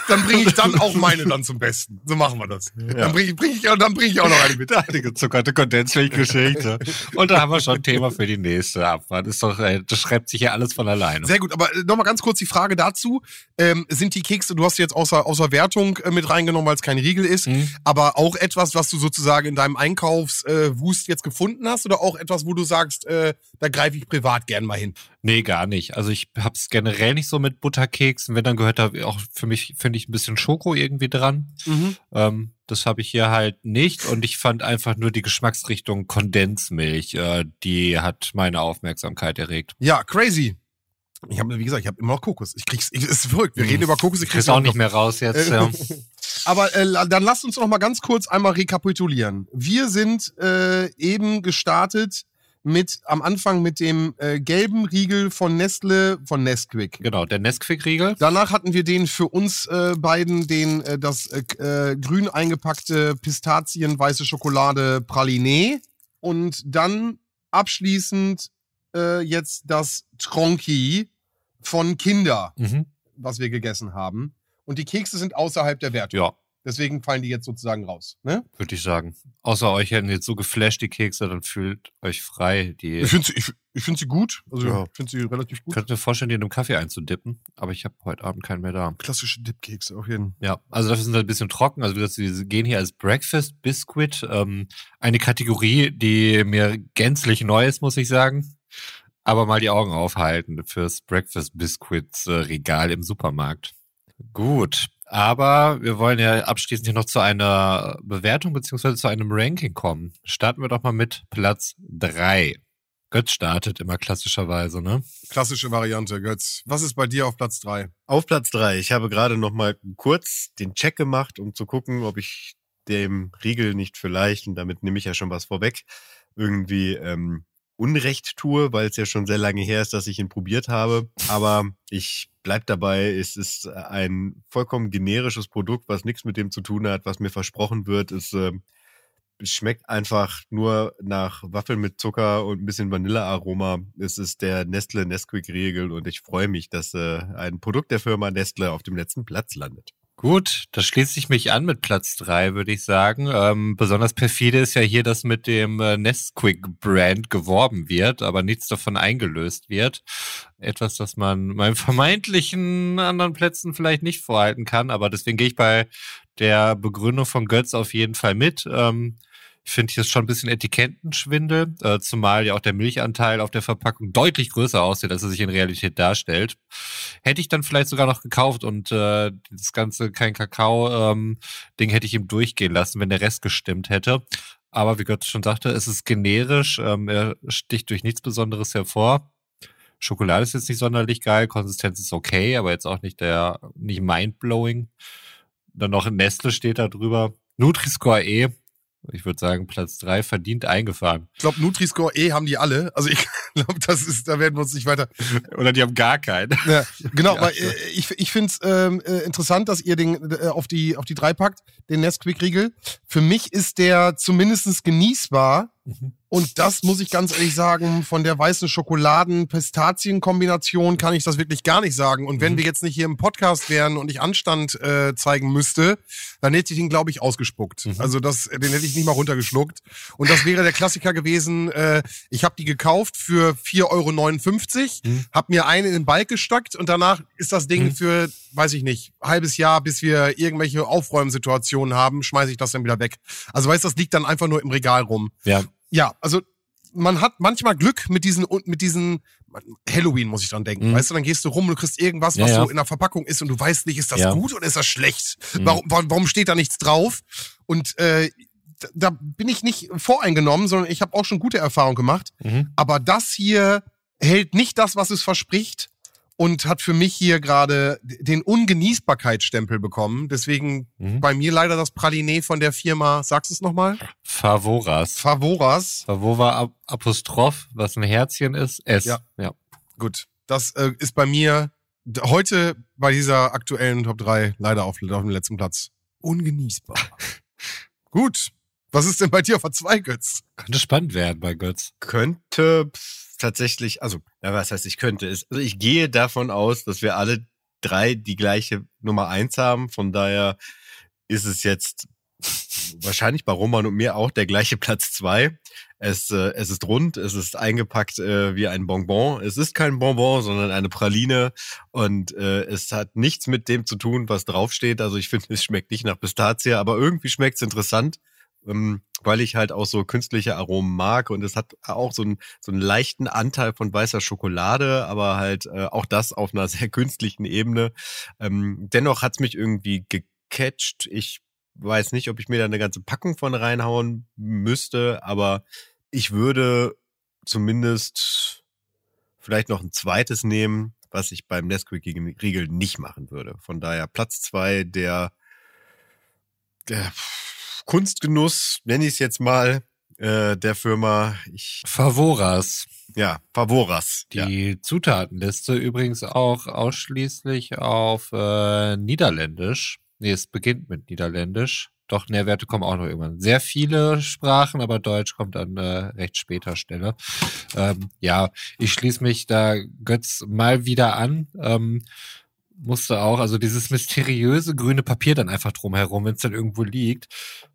A: dann bringe ich dann auch meine dann zum Besten. So machen wir das. Ja. Dann bringe ich, bring ich, dann bring ich auch noch eine mit.
D: Eine gezuckerte Kondensmilchgeschichte. Und da haben wir schon ein Thema für die nächste Abfahrt. Ist doch, das schreibt sich ja alles von alleine.
A: Sehr gut, aber nochmal ganz kurz die Frage dazu. Ähm, sind die Kekse, du hast sie jetzt außer, außer Wertung äh, mit reingenommen, weil es kein Riegel ist, mhm. aber auch etwas, was du sozusagen in deinem Einkaufswust äh, jetzt gefunden hast oder auch etwas, wo du sagst, äh, da greife ich privat gern mal hin?
D: Nee, gar nicht. Also ich hab's generell nicht so mit Butterkeksen. Wenn, dann gehört da auch für mich, finde ich, ein bisschen Schoko irgendwie dran. Mhm. Ähm, das habe ich hier halt nicht. Und ich fand einfach nur die Geschmacksrichtung Kondensmilch, äh, die hat meine Aufmerksamkeit erregt.
A: Ja, crazy. Ich habe, wie gesagt, ich habe immer noch Kokos. Ich krieg's, ich, ist verrückt. Wir mhm. reden über Kokos. Ich
D: krieg's auch nicht mehr raus jetzt. Ja.
A: Aber äh, dann lasst uns noch mal ganz kurz einmal rekapitulieren. Wir sind äh, eben gestartet mit am Anfang mit dem äh, gelben Riegel von Nestle, von Nesquik.
D: Genau, der Nesquik-Riegel.
A: Danach hatten wir den für uns äh, beiden, den äh, das äh, äh, grün eingepackte Pistazien, weiße Schokolade Praliné. Und dann abschließend äh, jetzt das Tronki von Kinder, mhm. was wir gegessen haben. Und die Kekse sind außerhalb der Wertung.
D: Ja.
A: Deswegen fallen die jetzt sozusagen raus, ne?
D: Würde ich sagen. Außer euch hätten jetzt so geflasht, die Kekse, dann fühlt euch frei. Die
A: ich finde sie, ich, ich find sie gut. Also ja. Ich finde sie relativ gut.
D: Könnt ihr mir vorstellen, die in einem Kaffee einzudippen. Aber ich habe heute Abend keinen mehr da.
A: Klassische Dipkekse auf jeden Fall.
D: Ja, also dafür sind sie ein bisschen trocken. Also wir gehen hier als Breakfast Biscuit. Ähm, eine Kategorie, die mir gänzlich neu ist, muss ich sagen. Aber mal die Augen aufhalten fürs Breakfast Biscuits äh, Regal im Supermarkt. Gut. Aber wir wollen ja abschließend hier noch zu einer Bewertung beziehungsweise zu einem Ranking kommen. Starten wir doch mal mit Platz drei. Götz startet immer klassischerweise, ne?
A: Klassische Variante, Götz. Was ist bei dir auf Platz drei?
C: Auf Platz drei. Ich habe gerade noch mal kurz den Check gemacht, um zu gucken, ob ich dem Riegel nicht vielleicht, und damit nehme ich ja schon was vorweg, irgendwie ähm, Unrecht tue, weil es ja schon sehr lange her ist, dass ich ihn probiert habe. Aber ich bleib dabei, es ist ein vollkommen generisches Produkt, was nichts mit dem zu tun hat, was mir versprochen wird. Es äh, schmeckt einfach nur nach Waffeln mit Zucker und ein bisschen Vanillearoma. Es ist der Nestle Nesquik-Riegel und ich freue mich, dass äh, ein Produkt der Firma Nestle auf dem letzten Platz landet.
D: Gut, da schließe ich mich an mit Platz drei, würde ich sagen. Ähm, besonders perfide ist ja hier, dass mit dem äh, Nesquik-Brand geworben wird, aber nichts davon eingelöst wird. Etwas, das man meinen vermeintlichen anderen Plätzen vielleicht nicht vorhalten kann, aber deswegen gehe ich bei der Begründung von Götz auf jeden Fall mit. Ähm, Ich finde, hier ist schon ein bisschen Etikettenschwindel, äh, zumal ja auch der Milchanteil auf der Verpackung deutlich größer aussieht, als er sich in Realität darstellt. Hätte ich dann vielleicht sogar noch gekauft und äh, das ganze kein Kakao-Ding ähm, hätte ich ihm durchgehen lassen, wenn der Rest gestimmt hätte. Aber wie Götz schon sagte, es ist generisch, ähm, er sticht durch nichts Besonderes hervor. Schokolade ist jetzt nicht sonderlich geil, Konsistenz ist okay, aber jetzt auch nicht der nicht mindblowing. Dann noch Nestle steht da drüber. Nutri-Score E. Ich würde sagen, Platz drei verdient eingefahren.
A: Ich glaube, Nutri-Score E haben die alle. Also ich glaube, das ist, da werden wir uns nicht weiter.
D: Oder die haben gar keinen.
A: Ja, genau, ja, aber äh, ich, ich finde es ähm, äh, interessant, dass ihr den äh, auf die auf die drei packt, den Nesquik-Riegel. Für mich ist der zumindest genießbar. Mhm. Und das muss ich ganz ehrlich sagen, von der weißen Schokoladen-Pistazien-Kombination kann ich das wirklich gar nicht sagen. Und wenn mhm. wir jetzt nicht hier im Podcast wären und ich Anstand äh, zeigen müsste, dann hätte ich ihn, glaube ich, ausgespuckt. Mhm. Also das, den hätte ich nicht mal runtergeschluckt. Und das wäre der Klassiker gewesen, äh, ich habe die gekauft für vier Euro neunundfünfzig, mhm. habe mir einen in den Balk gesteckt und danach ist das Ding mhm. für, weiß ich nicht, halbes Jahr, bis wir irgendwelche Aufräumsituationen haben, schmeiße ich das dann wieder weg. Also weißt du, das liegt dann einfach nur im Regal rum.
D: Ja.
A: Ja, also man hat manchmal Glück mit diesen mit diesen Halloween, muss ich dran denken. Mhm. Weißt du, dann gehst du rum und du kriegst irgendwas, was ja, ja. so in der Verpackung ist und du weißt nicht, ist das ja. gut oder ist das schlecht? Mhm. Warum, warum steht da nichts drauf? Und äh, da bin ich nicht voreingenommen, sondern ich habe auch schon gute Erfahrungen gemacht. Mhm. Aber das hier hält nicht das, was es verspricht. Und hat für mich hier gerade den Ungenießbarkeitsstempel bekommen. Deswegen mhm. bei mir leider das Praliné von der Firma, sagst du es nochmal?
D: Favoras.
A: Favoras.
D: Favora Apostroph, was ein Herzchen ist, S.
A: Ja, ja. Gut. Das äh, ist bei mir heute bei dieser aktuellen Top drei leider auf, auf dem letzten Platz. Ungenießbar. Gut. Was ist denn bei dir auf der zwei, Götz?
D: Könnte spannend werden bei Götz.
C: Könnte... tatsächlich, also, ja, was heißt ich könnte, ist, also ich gehe davon aus, dass wir alle drei die gleiche Nummer eins haben. Von daher ist es jetzt wahrscheinlich bei Roman und mir auch der gleiche Platz zwei. Es, äh, es ist rund, es ist eingepackt äh, wie ein Bonbon. Es ist kein Bonbon, sondern eine Praline und äh, es hat nichts mit dem zu tun, was draufsteht. Also ich finde, es schmeckt nicht nach Pistazie, aber irgendwie schmeckt es interessant, ähm, weil ich halt auch so künstliche Aromen mag und es hat auch so einen so einen leichten Anteil von weißer Schokolade, aber halt äh, auch das auf einer sehr künstlichen Ebene. Ähm, dennoch hat's mich irgendwie gecatcht. Ich weiß nicht, ob ich mir da eine ganze Packung von reinhauen müsste, aber ich würde zumindest vielleicht noch ein zweites nehmen, was ich beim Nesquik-Riegel nicht machen würde. Von daher Platz zwei der, der Kunstgenuss, nenne ich es jetzt mal, äh, der Firma. Ich,
D: Favoras.
C: ja, Favoras.
D: Die
C: Ja.
D: Zutatenliste übrigens auch ausschließlich auf äh, Niederländisch. Nee, es beginnt mit Niederländisch. Doch, Nährwerte kommen auch noch irgendwann. Sehr viele Sprachen, aber Deutsch kommt an äh, recht später Stelle. Ähm, ja, ich schließe mich da Götz mal wieder an. Ähm, musste auch, also dieses mysteriöse grüne Papier dann einfach drumherum, wenn es dann irgendwo liegt.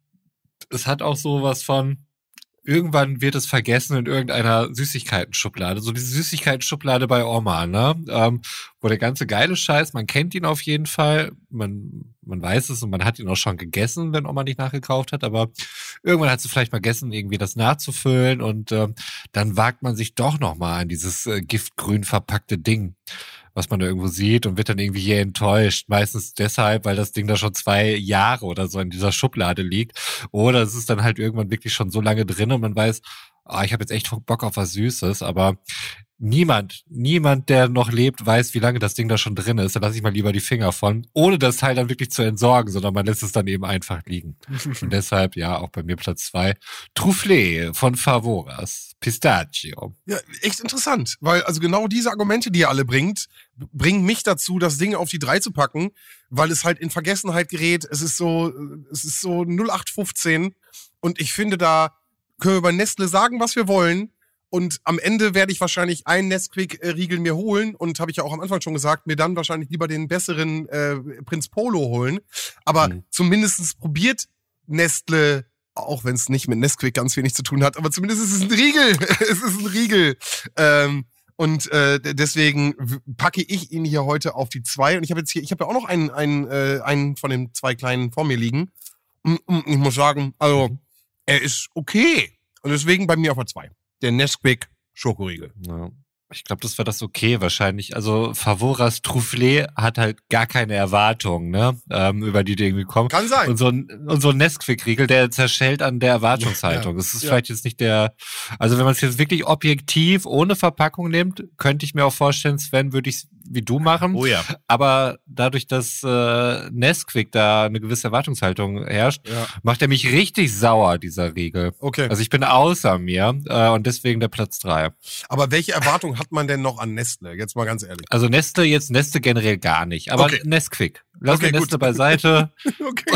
D: Es hat auch so was von, irgendwann wird es vergessen in irgendeiner Süßigkeiten-Schublade. So diese Süßigkeiten-Schublade bei Oma, ne? Ähm, wo der ganze geile Scheiß, man kennt ihn auf jeden Fall, man, man weiß es und man hat ihn auch schon gegessen, wenn Oma nicht nachgekauft hat, aber irgendwann hat sie vielleicht mal vergessen, irgendwie das nachzufüllen und ähm, dann wagt man sich doch nochmal an dieses äh, giftgrün verpackte Ding, was man da irgendwo sieht und wird dann irgendwie hier enttäuscht. Meistens deshalb, weil das Ding da schon zwei Jahre oder so in dieser Schublade liegt. Oder es ist dann halt irgendwann wirklich schon so lange drin und man weiß, ah, ich habe jetzt echt Bock auf was Süßes, aber niemand, niemand, der noch lebt, weiß, wie lange das Ding da schon drin ist. Da lasse ich mal lieber die Finger von, ohne das Teil dann wirklich zu entsorgen, sondern man lässt es dann eben einfach liegen. Und deshalb, ja, auch bei mir Platz zwei, Truffle von Favoras, Pistachio.
A: Ja, echt interessant, weil also genau diese Argumente, die ihr alle bringt, bringen mich dazu, das Ding auf die drei zu packen, weil es halt in Vergessenheit gerät. Es ist so, es ist so null acht fünfzehn und ich finde, da können wir bei Nestle sagen, was wir wollen. Und am Ende werde ich wahrscheinlich einen Nesquik-Riegel mir holen und habe ich ja auch am Anfang schon gesagt, mir dann wahrscheinlich lieber den besseren äh, Prinz Polo holen. Aber mhm. zumindestens probiert Nestle, auch wenn es nicht mit Nesquik ganz wenig zu tun hat, aber zumindest ist es ein Riegel. Es ist ein Riegel. Ähm, und äh, deswegen packe ich ihn hier heute auf die zwei. Und ich habe jetzt hier, ich habe ja auch noch einen, einen, äh, einen von den zwei kleinen vor mir liegen. Und ich muss sagen, also er ist okay. Und deswegen bei mir auf der zwei. Der Nesquik Schokoriegel.
D: Ja. Ich glaube, das war das okay wahrscheinlich. Also Favoras Truffle hat halt gar keine Erwartungen, ne, ähm, über die die irgendwie kommen.
A: Kann sein.
D: Und so ein, und so ein Nesquik-Riegel, der zerschellt an der Erwartungshaltung.
A: Ja,
D: das ist
A: ja.
D: vielleicht jetzt nicht der, also wenn man es jetzt wirklich objektiv ohne Verpackung nimmt, könnte ich mir auch vorstellen, Sven, würde ich es wie du machen.
C: Oh ja.
D: Aber dadurch, dass äh, Nesquik da eine gewisse Erwartungshaltung herrscht,
A: Ja.
D: macht er mich richtig sauer, dieser Riegel.
A: Okay.
D: Also ich bin außer mir äh, und deswegen der Platz drei.
A: Aber welche Erwartung hat man denn noch an Nestle? Jetzt mal ganz ehrlich.
D: Also Nestle jetzt, Nestle generell gar nicht. Aber
A: Okay.
D: Nesquik. Lass
A: Okay,
D: mir Nestle
A: gut.
D: beiseite.
A: Okay.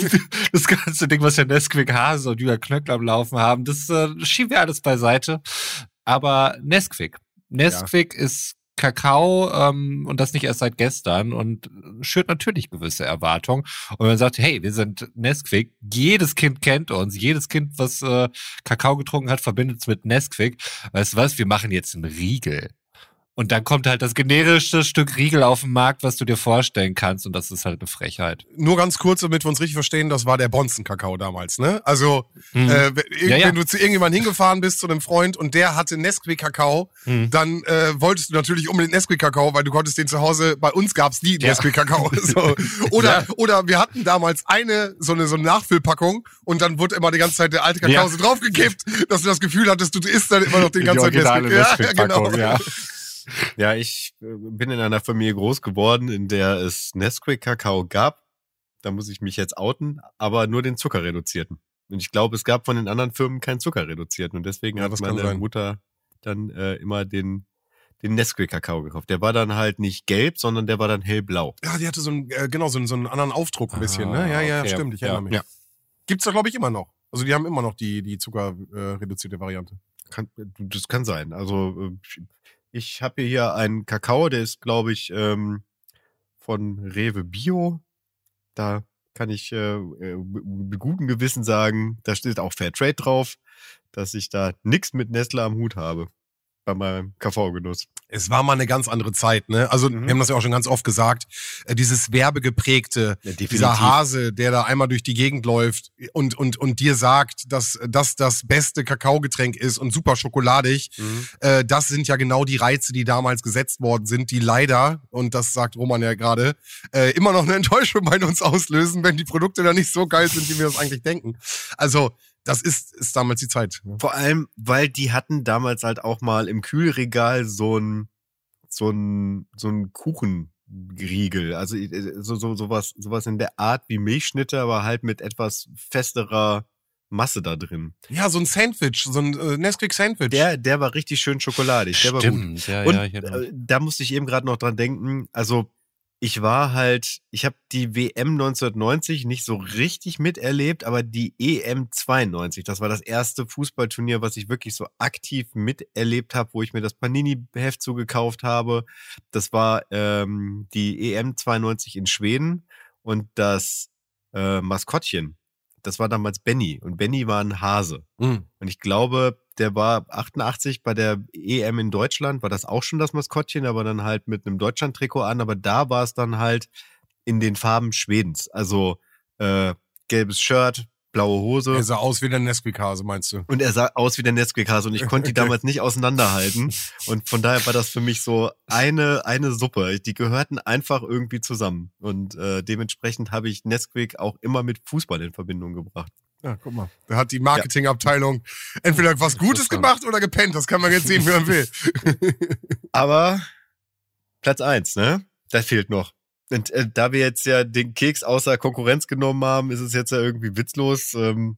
D: Das ganze Ding, was ja Nesquik Hase und Julia Knöckler am Laufen haben, das äh, schieben wir alles beiseite. Aber Nesquik. Nesquik ja. ist Kakao ähm, und das nicht erst seit gestern und schürt natürlich gewisse Erwartungen. Und wenn man sagt, hey, wir sind Nesquik, jedes Kind kennt uns, jedes Kind, was äh, Kakao getrunken hat, verbindet es mit Nesquik. Weißt du was, wir machen jetzt einen Riegel. Und dann kommt halt das generische Stück Riegel auf den Markt, was du dir vorstellen kannst. Und das ist halt eine Frechheit.
A: Nur ganz kurz, damit wir uns richtig verstehen, das war der Bonzen-Kakao damals, ne? Also,
D: Mhm.
A: äh, wenn
D: Ja, ja.
A: du zu irgendjemandem hingefahren bist, zu einem Freund, und der hatte Nesquik-Kakao,
D: Mhm.
A: dann äh, wolltest du natürlich unbedingt Nesquik-Kakao, weil du konntest den zu Hause, bei uns gab's die
D: Ja.
A: Nesquik-Kakao. So. Oder,
D: Ja.
A: oder wir hatten damals eine, so eine, so eine Nachfüllpackung, und dann wurde immer die ganze Zeit der alte Kakao
D: Ja.
A: so draufgekippt, dass du das Gefühl hattest, du isst dann immer noch den ganzen Zeit
D: originale
A: Nesquik. Ja, genau.
D: Nesquik-Packung, ja.
C: Ja, ich äh, bin in einer Familie groß geworden, in der es Nesquik-Kakao gab. Da muss ich mich jetzt outen, aber nur den Zuckerreduzierten. Und ich glaube, es gab von den anderen Firmen keinen Zuckerreduzierten. Und deswegen
A: Ja,
C: hat
A: das kann
C: meine
A: sein.
C: Mutter dann äh, immer den, den Nesquik-Kakao gekauft. Der war dann halt nicht gelb, sondern der war dann hellblau.
A: Ja, die hatte so einen, äh, genau, so einen, so einen anderen Aufdruck ein bisschen,
D: Ah,
A: ne? Ja, ja,
D: okay.
A: stimmt, ich
D: Ja.
A: erinnere mich.
C: Ja.
A: Gibt's da, glaube ich, immer noch. Also die haben immer noch die, die zuckerreduzierte äh, reduzierte Variante.
C: Kann, das kann sein. Also äh, ich habe hier einen Kakao, der ist, glaube ich, ähm, von Rewe Bio. Da kann ich äh, mit gutem Gewissen sagen, da steht auch Fairtrade drauf, dass ich da nichts mit Nestle am Hut habe bei meinem K V-Genuss.
A: Es war mal eine ganz andere Zeit, ne? Also,
C: Mhm.
A: wir haben das ja auch schon ganz oft gesagt, äh, dieses werbegeprägte,
C: Ja, definitiv.
A: dieser Hase, der da einmal durch die Gegend läuft und, und, und dir sagt, dass das das beste Kakaogetränk ist und super schokoladig,
C: Mhm.
A: äh, das sind ja genau die Reize, die damals gesetzt worden sind, die leider, und das sagt Roman ja gerade, äh, immer noch eine Enttäuschung bei uns auslösen, wenn die Produkte dann nicht so geil sind, wie wir das eigentlich denken. Also, das ist, ist damals die Zeit. Ne?
C: Vor allem, weil die hatten damals halt auch mal im Kühlregal so ein so ein so ein Kuchenriegel, also so so sowas sowas in der Art wie Milchschnitte, aber halt mit etwas festerer Masse da drin.
A: Ja, so ein Sandwich, so ein äh, Nesquik-Sandwich.
C: Der der war richtig schön schokoladig, der war gut.
D: Stimmt, ja,
C: Und
D: ja, genau.
C: äh, da musste ich eben gerade noch dran denken, also ich war halt, ich habe die W M neunzehnhundertneunzig nicht so richtig miterlebt, aber die E M zweiundneunzig, das war das erste Fußballturnier, was ich wirklich so aktiv miterlebt habe, wo ich mir das Panini-Heft zugekauft habe. Das war ähm, die E M zweiundneunzig in Schweden und das äh, Maskottchen, das war damals Benny und Benny war ein Hase.
A: Mhm.
C: Und ich glaube, der war achtundachtzig bei der E M in Deutschland, war das auch schon das Maskottchen, aber dann halt mit einem Deutschland-Trikot an, aber da war es dann halt in den Farben Schwedens. Also äh, gelbes Shirt, blaue Hose.
A: Er sah aus wie der Nesquik-Hase, meinst du?
C: Und er sah aus wie der Nesquik-Hase und ich konnte die
A: Okay.
C: damals nicht auseinanderhalten. Und von daher war das für mich so eine, eine Suppe. Die gehörten einfach irgendwie zusammen. Und äh, dementsprechend habe ich Nesquik auch immer mit Fußball in Verbindung gebracht.
A: Ja, guck mal. Da hat die Marketingabteilung entweder was Gutes gemacht oder gepennt. Das kann man jetzt sehen, wie man will.
C: Aber Platz eins, ne? Das fehlt noch. Und äh, da wir jetzt ja den Keks außer Konkurrenz genommen haben, ist es jetzt ja irgendwie witzlos. Ähm,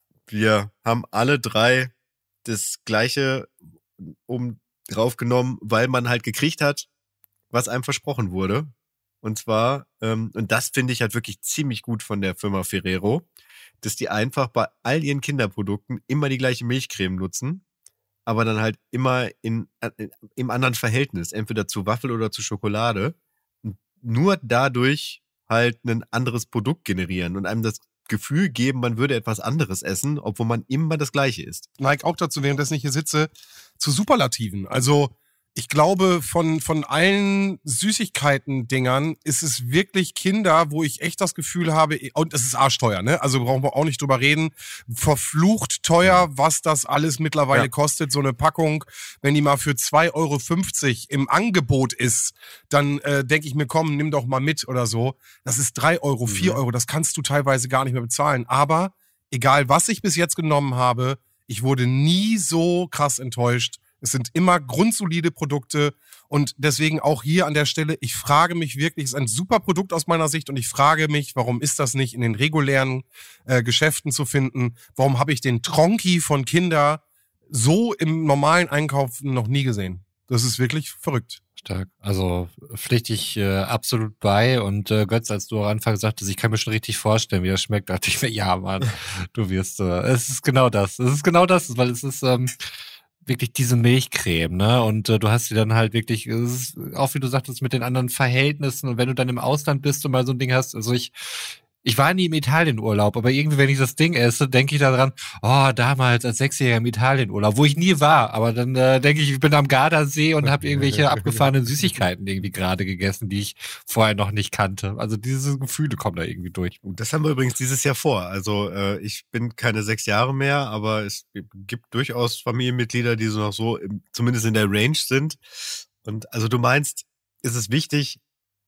C: wir haben alle drei das Gleiche oben drauf genommen, weil man halt gekriegt hat, was einem versprochen wurde. Und zwar, ähm, und das finde ich halt wirklich ziemlich gut von der Firma Ferrero, dass die einfach bei all ihren Kinderprodukten immer die gleiche Milchcreme nutzen, aber dann halt immer in, in im anderen Verhältnis, entweder zu Waffel oder zu Schokolade. Und nur dadurch halt ein anderes Produkt generieren und einem das Gefühl geben, man würde etwas anderes essen, obwohl man immer das Gleiche isst.
A: Neig auch dazu, währenddessen ich hier sitze, zu Superlativen. Also ich glaube, von, von allen Süßigkeiten-Dingern ist es wirklich Kinder, wo ich echt das Gefühl habe, und es ist arschteuer, ne? Also brauchen wir auch nicht drüber reden. Verflucht teuer, was das alles mittlerweile
C: Ja.
A: kostet. So eine Packung, wenn die mal für zwei Euro fünfzig im Angebot ist, dann äh, denke ich mir, komm, nimm doch mal mit oder so. Das ist drei Euro, vier
C: Mhm.
A: Euro, das kannst du teilweise gar nicht mehr bezahlen. Aber egal, was ich bis jetzt genommen habe, ich wurde nie so krass enttäuscht. Es sind immer grundsolide Produkte und deswegen auch hier an der Stelle, ich frage mich wirklich, es ist ein super Produkt aus meiner Sicht und ich frage mich, warum ist das nicht in den regulären äh, Geschäften zu finden? Warum habe ich den Tronki von Kinder so im normalen Einkaufen noch nie gesehen? Das ist wirklich verrückt.
D: Stark. Also pflichte ich äh, absolut bei. Und äh, Götz, als du am Anfang sagtest, ich kann mir schon richtig vorstellen, wie das schmeckt, dachte ich mir, ja, Mann, du wirst, äh, es ist genau das. Es ist genau das, weil es ist ähm, wirklich diese Milchcreme, ne? Und äh, du hast sie dann halt wirklich, es ist, auch wie du sagtest, mit den anderen Verhältnissen. Und wenn du dann im Ausland bist und mal so ein Ding hast, also ich Ich war nie im Italienurlaub, aber irgendwie, wenn ich das Ding esse, denke ich daran, oh, damals als Sechsjähriger im Italienurlaub, wo ich nie war, aber dann äh, denke ich, ich bin am Gardasee und habe irgendwelche abgefahrenen Süßigkeiten irgendwie gerade gegessen, die ich vorher noch nicht kannte. Also diese Gefühle kommen da irgendwie durch.
C: Das haben wir übrigens dieses Jahr vor. Also äh, ich bin keine sechs Jahre mehr, aber es gibt durchaus Familienmitglieder, die so noch so im, zumindest in der Range sind. Und also du meinst, ist es wichtig,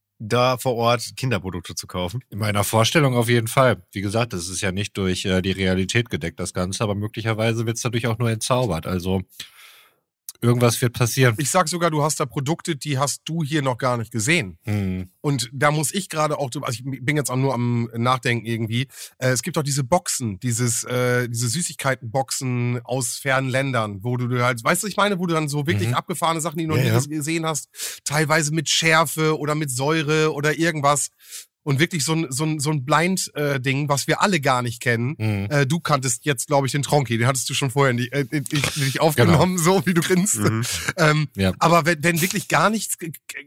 C: da vor Ort Kinderprodukte zu kaufen?
D: In meiner Vorstellung auf jeden Fall. Wie gesagt, das ist ja nicht durch äh, die Realität gedeckt, das Ganze, aber möglicherweise wird es dadurch auch nur entzaubert. Also irgendwas wird passieren.
A: Ich sag sogar, du hast da Produkte, die hast du hier noch gar nicht gesehen.
D: Hm.
A: Und da muss ich gerade auch, also ich bin jetzt auch nur am Nachdenken irgendwie, äh, es gibt auch diese Boxen, dieses, äh, diese Süßigkeiten-Boxen aus fernen Ländern, wo du halt, weißt du, was ich meine, wo du dann so wirklich
D: Mhm.
A: abgefahrene Sachen, die du noch
C: Ja,
A: nie
C: ja.
A: gesehen hast, teilweise mit Schärfe oder mit Säure oder irgendwas. Und wirklich so ein, so ein, so ein Blind-Ding, was wir alle gar nicht kennen.
D: Hm.
A: Äh, du kanntest jetzt, glaube ich, den Tronki, den hattest du schon vorher nicht, äh, nicht, nicht aufgenommen, so wie du grinst.
C: Mhm.
A: Ähm,
D: Ja.
A: Aber wenn, wenn wirklich gar nichts ge- ge-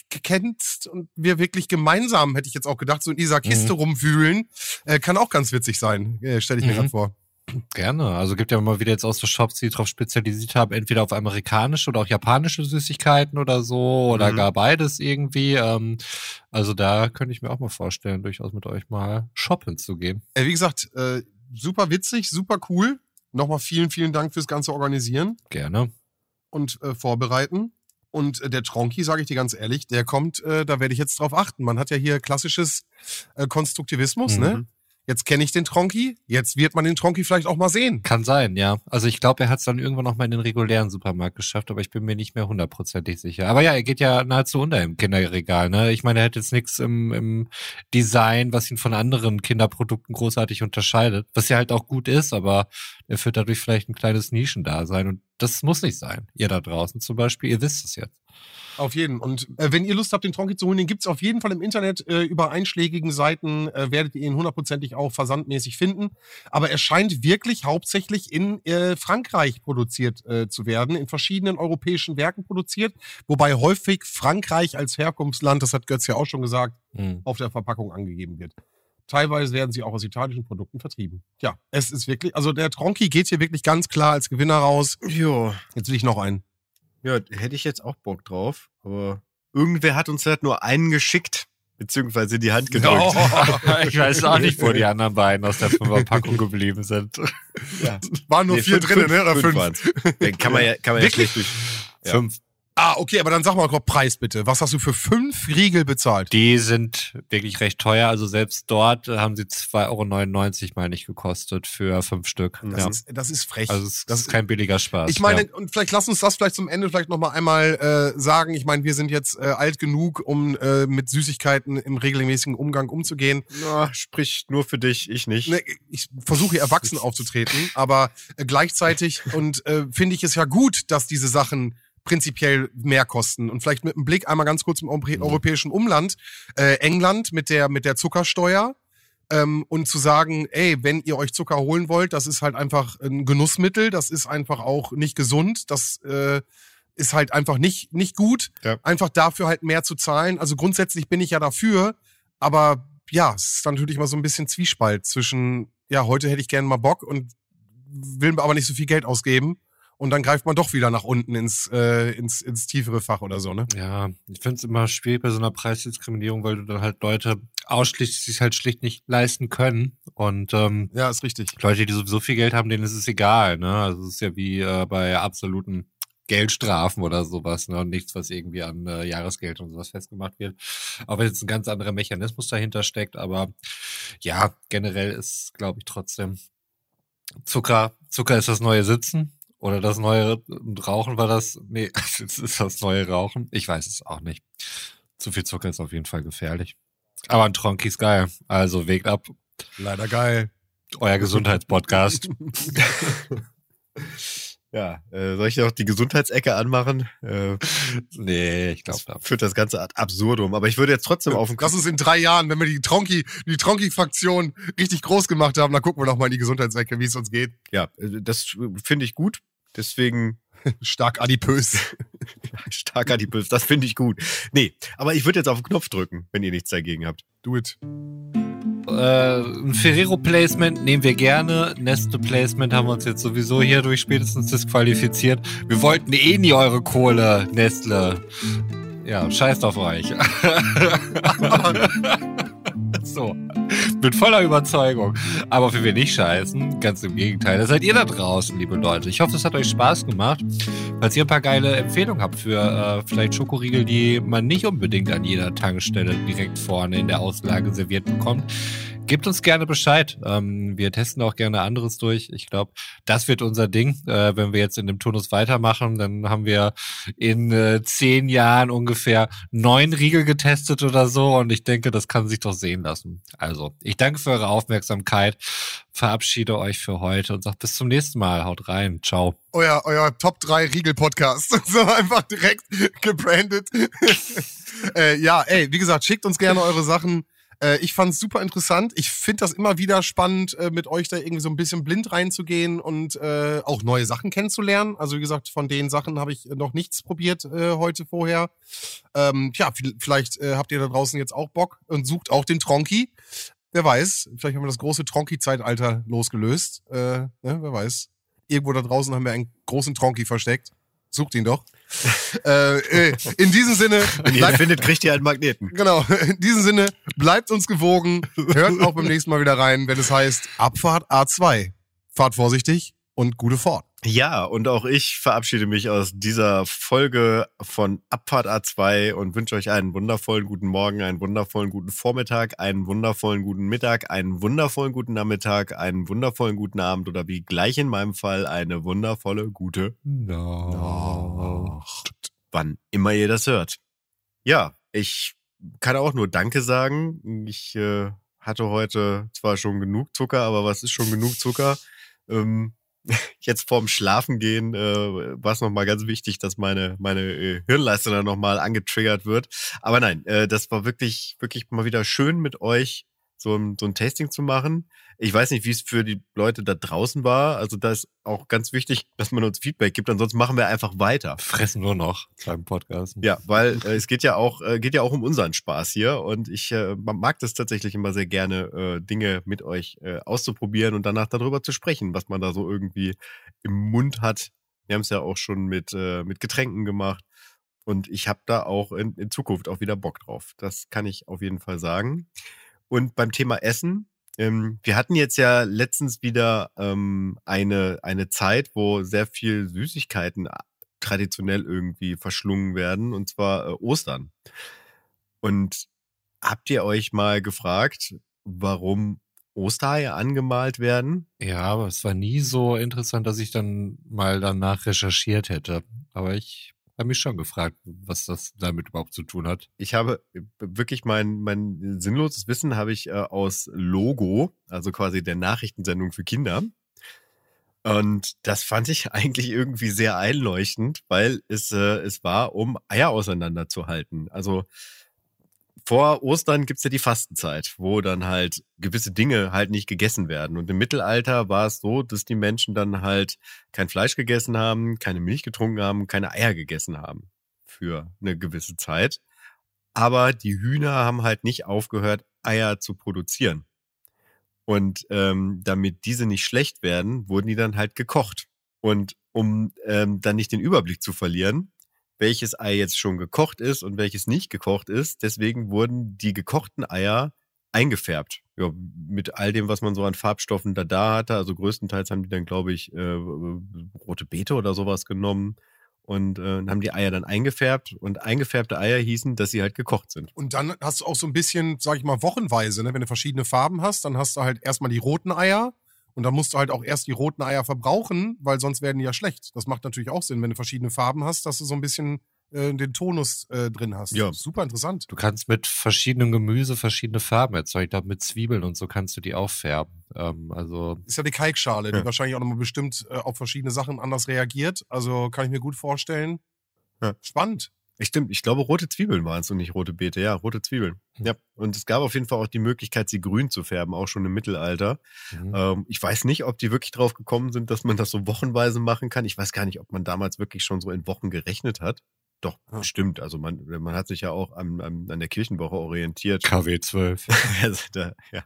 A: kennst und wir wirklich gemeinsam, hätte ich jetzt auch gedacht, so in dieser Kiste mhm. rumwühlen, äh, kann auch ganz witzig sein, äh, stelle ich mir mhm. gerade vor.
D: Gerne. Also gibt ja immer wieder jetzt auch so Shops, die darauf spezialisiert haben, entweder auf amerikanische oder auch japanische Süßigkeiten oder so oder mhm. gar beides irgendwie. Ähm, also da könnte ich mir auch mal vorstellen, durchaus mit euch mal shoppen zu gehen.
A: Äh, wie gesagt, äh, super witzig, super cool. Nochmal vielen, vielen Dank fürs ganze Organisieren.
D: Gerne.
A: Und äh, vorbereiten. Und äh, der Tronki, sage ich dir ganz ehrlich, der kommt, äh, da werde ich jetzt drauf achten. Man hat ja hier klassisches äh, Konstruktivismus, mhm. ne? Jetzt kenne ich den Tronki, jetzt wird man den Tronki vielleicht auch mal sehen.
D: Kann sein, ja. Also ich glaube, er hat es dann irgendwann noch mal in den regulären Supermarkt geschafft, aber ich bin mir nicht mehr hundertprozentig sicher. Aber ja, er geht ja nahezu unter im Kinderregal, ne? Ich meine, er hat jetzt nichts im, im Design, was ihn von anderen Kinderprodukten großartig unterscheidet, was ja halt auch gut ist, aber er führt dadurch vielleicht ein kleines Nischendasein und das muss nicht sein. Ihr da draußen zum Beispiel, ihr wisst es jetzt.
A: Auf jeden. Und äh, wenn ihr Lust habt, den Tronki zu holen, den gibt's auf jeden Fall im Internet. Äh, über einschlägigen Seiten äh, werdet ihr ihn hundertprozentig auch versandmäßig finden. Aber er scheint wirklich hauptsächlich in äh, Frankreich produziert äh, zu werden, in verschiedenen europäischen Werken produziert. Wobei häufig Frankreich als Herkunftsland, das hat Götz ja auch schon gesagt, mhm. auf der Verpackung angegeben wird. Teilweise werden sie auch aus italischen Produkten vertrieben. Ja, es ist wirklich, also der Tronki geht hier wirklich ganz klar als Gewinner raus.
C: Jo.
A: Jetzt will ich noch einen.
C: Ja, hätte ich jetzt auch Bock drauf, aber irgendwer hat uns halt nur einen geschickt, beziehungsweise in die Hand gedrückt.
D: Oh, ich weiß auch nicht, wo die anderen beiden aus der Verpackung geblieben sind.
A: Ja. Waren nur nee, vier drin, ne? Oder fünf? fünf.
C: Ja, kann man ja, kann man ja schlecht durch.
D: Ja. Fünf.
A: Ah, okay, aber dann sag mal Gott, Preis bitte. Was hast du für fünf Riegel bezahlt?
D: Die sind wirklich recht teuer. Also selbst dort haben sie zwei Euro neunundneunzig, meine ich, gekostet für fünf Stück.
A: Das,
D: ja.
A: ist, das ist frech.
D: Also es, das ist kein billiger Spaß.
A: Ich meine,
D: ja.
A: und vielleicht lass uns das vielleicht zum Ende vielleicht noch mal einmal äh, sagen. Ich meine, wir sind jetzt äh, alt genug, um äh, mit Süßigkeiten im regelmäßigen Umgang umzugehen.
C: Na, sprich nur für dich, ich nicht.
A: Ne, ich versuche erwachsen aufzutreten, aber äh, gleichzeitig und äh, finde ich es ja gut, dass diese Sachen prinzipiell mehr kosten. Und vielleicht mit einem Blick einmal ganz kurz im Europä- europäischen Umland, äh, England mit der mit der Zuckersteuer ähm, und zu sagen, ey, wenn ihr euch Zucker holen wollt, das ist halt einfach ein Genussmittel, das ist einfach auch nicht gesund, das äh, ist halt einfach nicht nicht gut, ja. Einfach dafür halt mehr zu zahlen. Also grundsätzlich bin ich ja dafür, aber ja, es ist dann natürlich mal so ein bisschen Zwiespalt zwischen, ja, heute hätte ich gerne mal Bock und will aber nicht so viel Geld ausgeben. Und dann greift man doch wieder nach unten ins, äh, ins, ins tiefere Fach oder so, ne?
D: Ja, ich finde es immer schwierig bei so einer Preisdiskriminierung, weil du dann halt Leute ausschließt, die es halt schlicht nicht leisten können. Und ähm,
A: ja, ist richtig.
D: Leute, die sowieso viel Geld haben, denen ist es egal, ne? Also es ist ja wie äh, bei absoluten Geldstrafen oder sowas, ne? Und nichts, was irgendwie an äh, Jahresgeld und sowas festgemacht wird. Auch wenn jetzt ein ganz anderer Mechanismus dahinter steckt, aber ja, generell ist, glaube ich, trotzdem Zucker, Zucker ist das neue Sitzen. Oder das neue Rauchen war das? Nee, es ist das neue Rauchen. Ich weiß es auch nicht. Zu viel Zucker ist auf jeden Fall gefährlich. Aber ein Tronki ist geil. Also wegt ab.
A: Leider geil.
D: Euer Gesundheitspodcast.
C: Ja, äh, soll ich noch die Gesundheitsecke anmachen? Äh,
D: nee, ich glaube,
C: das führt das Ganze ad absurdum. Aber ich würde jetzt trotzdem auf den
A: Lass uns in drei Jahren, wenn wir die Tronki, die Tronki-Fraktion richtig groß gemacht haben, dann gucken wir noch mal in die Gesundheitsecke, wie es uns geht.
C: Ja, das finde ich gut. Deswegen
A: stark adipös.
C: Stark adipös, das finde ich gut. Nee, aber ich würde jetzt auf den Knopf drücken, wenn ihr nichts dagegen habt.
A: Do it.
D: Äh, ein Ferrero-Placement nehmen wir gerne. Nestle-Placement haben wir uns jetzt sowieso hier durch spätestens disqualifiziert. Wir wollten eh nie eure Kohle, Nestle. Ja, scheißt auf euch. So, mit voller Überzeugung. Aber für wir nicht scheißen, ganz im Gegenteil. Das seid ihr da draußen, liebe Leute. Ich hoffe, es hat euch Spaß gemacht. Falls ihr ein paar geile Empfehlungen habt für äh, vielleicht Schokoriegel, die man nicht unbedingt an jeder Tankstelle direkt vorne in der Auslage serviert bekommt, gebt uns gerne Bescheid. Ähm, wir testen auch gerne anderes durch. Ich glaube, das wird unser Ding. Äh, wenn wir jetzt in dem Turnus weitermachen, dann haben wir in äh, zehn Jahren ungefähr neun Riegel getestet oder so. Und ich denke, das kann sich doch sehen lassen. Also, ich danke für eure Aufmerksamkeit. Verabschiede euch für heute und sag bis zum nächsten Mal. Haut rein. Ciao.
A: Euer, euer Top drei Riegel-Podcast. So einfach direkt gebrandet. äh, ja, ey, wie gesagt, schickt uns gerne eure Sachen. Äh, ich fand's super interessant. Ich finde das immer wieder spannend, äh, mit euch da irgendwie so ein bisschen blind reinzugehen und äh, auch neue Sachen kennenzulernen. Also wie gesagt, von den Sachen habe ich noch nichts probiert äh, heute vorher. Ähm, ja, vielleicht äh, habt ihr da draußen jetzt auch Bock und sucht auch den Tronki. Wer weiß, vielleicht haben wir das große Tronki-Zeitalter losgelöst. Äh, ne, wer weiß. Irgendwo da draußen haben wir einen großen Tronki versteckt. Sucht ihn doch. äh, äh, in diesem Sinne.
C: Wenn ihr ihn findet, kriegt ihr einen Magneten.
A: Genau. In diesem Sinne, bleibt uns gewogen. Hört auch beim nächsten Mal wieder rein, wenn es heißt Abfahrt A zwei. Fahrt vorsichtig und gute Fahrt.
C: Ja, und auch ich verabschiede mich aus dieser Folge von Abfahrt A zwei und wünsche euch einen wundervollen guten Morgen, einen wundervollen guten Vormittag, einen wundervollen guten Mittag, einen wundervollen guten Nachmittag, einen wundervollen guten Abend oder wie gleich in meinem Fall eine wundervolle gute
D: Nacht.
C: Wann immer ihr das hört. Ja, ich kann auch nur Danke sagen. Ich äh, hatte heute zwar schon genug Zucker, aber was ist schon genug Zucker? Ähm, Jetzt vorm Schlafengehen äh, war es nochmal ganz wichtig, dass meine meine äh, Hirnleistung dann nochmal angetriggert wird. Aber nein, äh, das war wirklich wirklich mal wieder schön mit euch so ein, so ein Tasting zu machen. Ich weiß nicht, wie es für die Leute da draußen war. Also da ist auch ganz wichtig, dass man uns Feedback gibt. Ansonsten machen wir einfach weiter.
D: Fressen nur noch beim Podcast.
C: Ja, weil äh, es geht ja auch äh, geht ja auch um unseren Spaß hier. Und ich äh, mag das tatsächlich immer sehr gerne, äh, Dinge mit euch äh, auszuprobieren und danach darüber zu sprechen, was man da so irgendwie im Mund hat. Wir haben es ja auch schon mit, äh, mit Getränken gemacht. Und ich habe da auch in, in Zukunft auch wieder Bock drauf. Das kann ich auf jeden Fall sagen. Und beim Thema Essen, ähm, wir hatten jetzt ja letztens wieder ähm, eine, eine Zeit, wo sehr viel Süßigkeiten traditionell irgendwie verschlungen werden, und zwar äh, Ostern. Und habt ihr euch mal gefragt, warum Ostereier angemalt werden?
D: Ja, aber es war nie so interessant, dass ich dann mal danach recherchiert hätte. Aber ich habe mich schon gefragt, was das damit überhaupt zu tun hat.
C: Ich habe wirklich mein, mein sinnloses Wissen habe ich äh, aus Logo, also quasi der Nachrichtensendung für Kinder. Und das fand ich eigentlich irgendwie sehr einleuchtend, weil es, äh, es war, um Eier auseinanderzuhalten. Also vor Ostern gibt's ja die Fastenzeit, wo dann halt gewisse Dinge halt nicht gegessen werden. Und im Mittelalter war es so, dass die Menschen dann halt kein Fleisch gegessen haben, keine Milch getrunken haben, keine Eier gegessen haben für eine gewisse Zeit. Aber die Hühner haben halt nicht aufgehört, Eier zu produzieren. Und ähm, damit diese nicht schlecht werden, wurden die dann halt gekocht. Und um ähm, dann nicht den Überblick zu verlieren, welches Ei jetzt schon gekocht ist und welches nicht gekocht ist. Deswegen wurden die gekochten Eier eingefärbt. Ja, mit all dem, was man so an Farbstoffen da da hatte. Also größtenteils haben die dann, glaube ich, äh, rote Beete oder sowas genommen und äh, haben die Eier dann eingefärbt. Und eingefärbte Eier hießen, dass sie halt gekocht sind.
A: Und dann hast du auch so ein bisschen, sag ich mal, wochenweise, ne? Wenn du verschiedene Farben hast, dann hast du halt erstmal die roten Eier. Und dann musst du halt auch erst die roten Eier verbrauchen, weil sonst werden die ja schlecht. Das macht natürlich auch Sinn, wenn du verschiedene Farben hast, dass du so ein bisschen äh, den Tonus äh, drin hast.
C: Ja.
A: Super interessant.
D: Du kannst mit verschiedenem Gemüse verschiedene Farben erzeugen. Ich glaube, mit Zwiebeln und so kannst du die auffärben. Ähm, also
A: Ist ja die Kalkschale, die
C: Ja.
A: wahrscheinlich auch nochmal bestimmt äh, auf verschiedene Sachen anders reagiert. Also kann ich mir gut vorstellen.
C: Ja.
A: Spannend.
C: Stimmt, ich glaube, rote Zwiebeln waren es und nicht rote Beete. Ja, rote Zwiebeln. Ja. Und es gab auf jeden Fall auch die Möglichkeit, sie grün zu färben, auch schon im Mittelalter.
D: mhm.
C: Ähm, ich weiß nicht, ob die wirklich drauf gekommen sind, dass man das so wochenweise machen kann. Ich weiß gar nicht, ob man damals wirklich schon so in Wochen gerechnet hat. Doch,
A: Ja.
C: stimmt. Also man, man hat sich ja auch an, an, an der Kirchenwoche orientiert.
D: K W zwölf.
C: Also da, ja.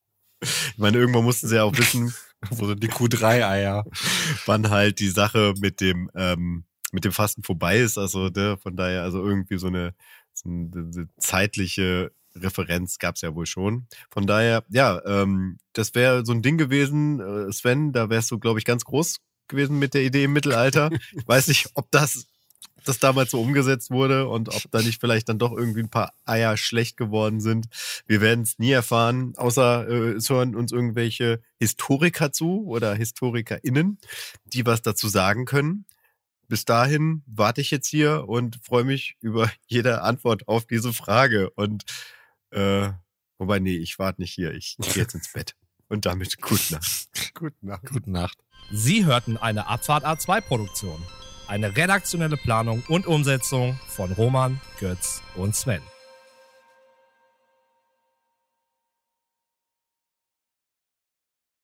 C: Ich meine, irgendwann mussten sie ja auch wissen,
D: Wo sind die Q drei Eier?
C: wann halt die Sache mit dem ähm, mit dem Fasten vorbei ist. Also ne, von daher, also irgendwie so eine, so eine zeitliche Referenz gab's ja wohl schon. Von daher, ja, ähm, das wäre so ein Ding gewesen, äh, Sven, da wärst du, glaube ich, ganz groß gewesen mit der Idee im Mittelalter. Ich weiß nicht, ob das, ob das damals so umgesetzt wurde und ob da nicht vielleicht dann doch irgendwie ein paar Eier schlecht geworden sind. Wir werden es nie erfahren, außer äh, es hören uns irgendwelche Historiker zu oder HistorikerInnen, die was dazu sagen können. Bis dahin warte ich jetzt hier und freue mich über jede Antwort auf diese Frage. Und äh, wobei, nee, ich warte nicht hier. Ich gehe jetzt ins Bett. Und damit gute Nacht.
A: Gute Nacht.
D: Gute Nacht.
E: Sie hörten eine Abfahrt A zwei Produktion. Eine redaktionelle Planung und Umsetzung von Roman, Götz und Sven.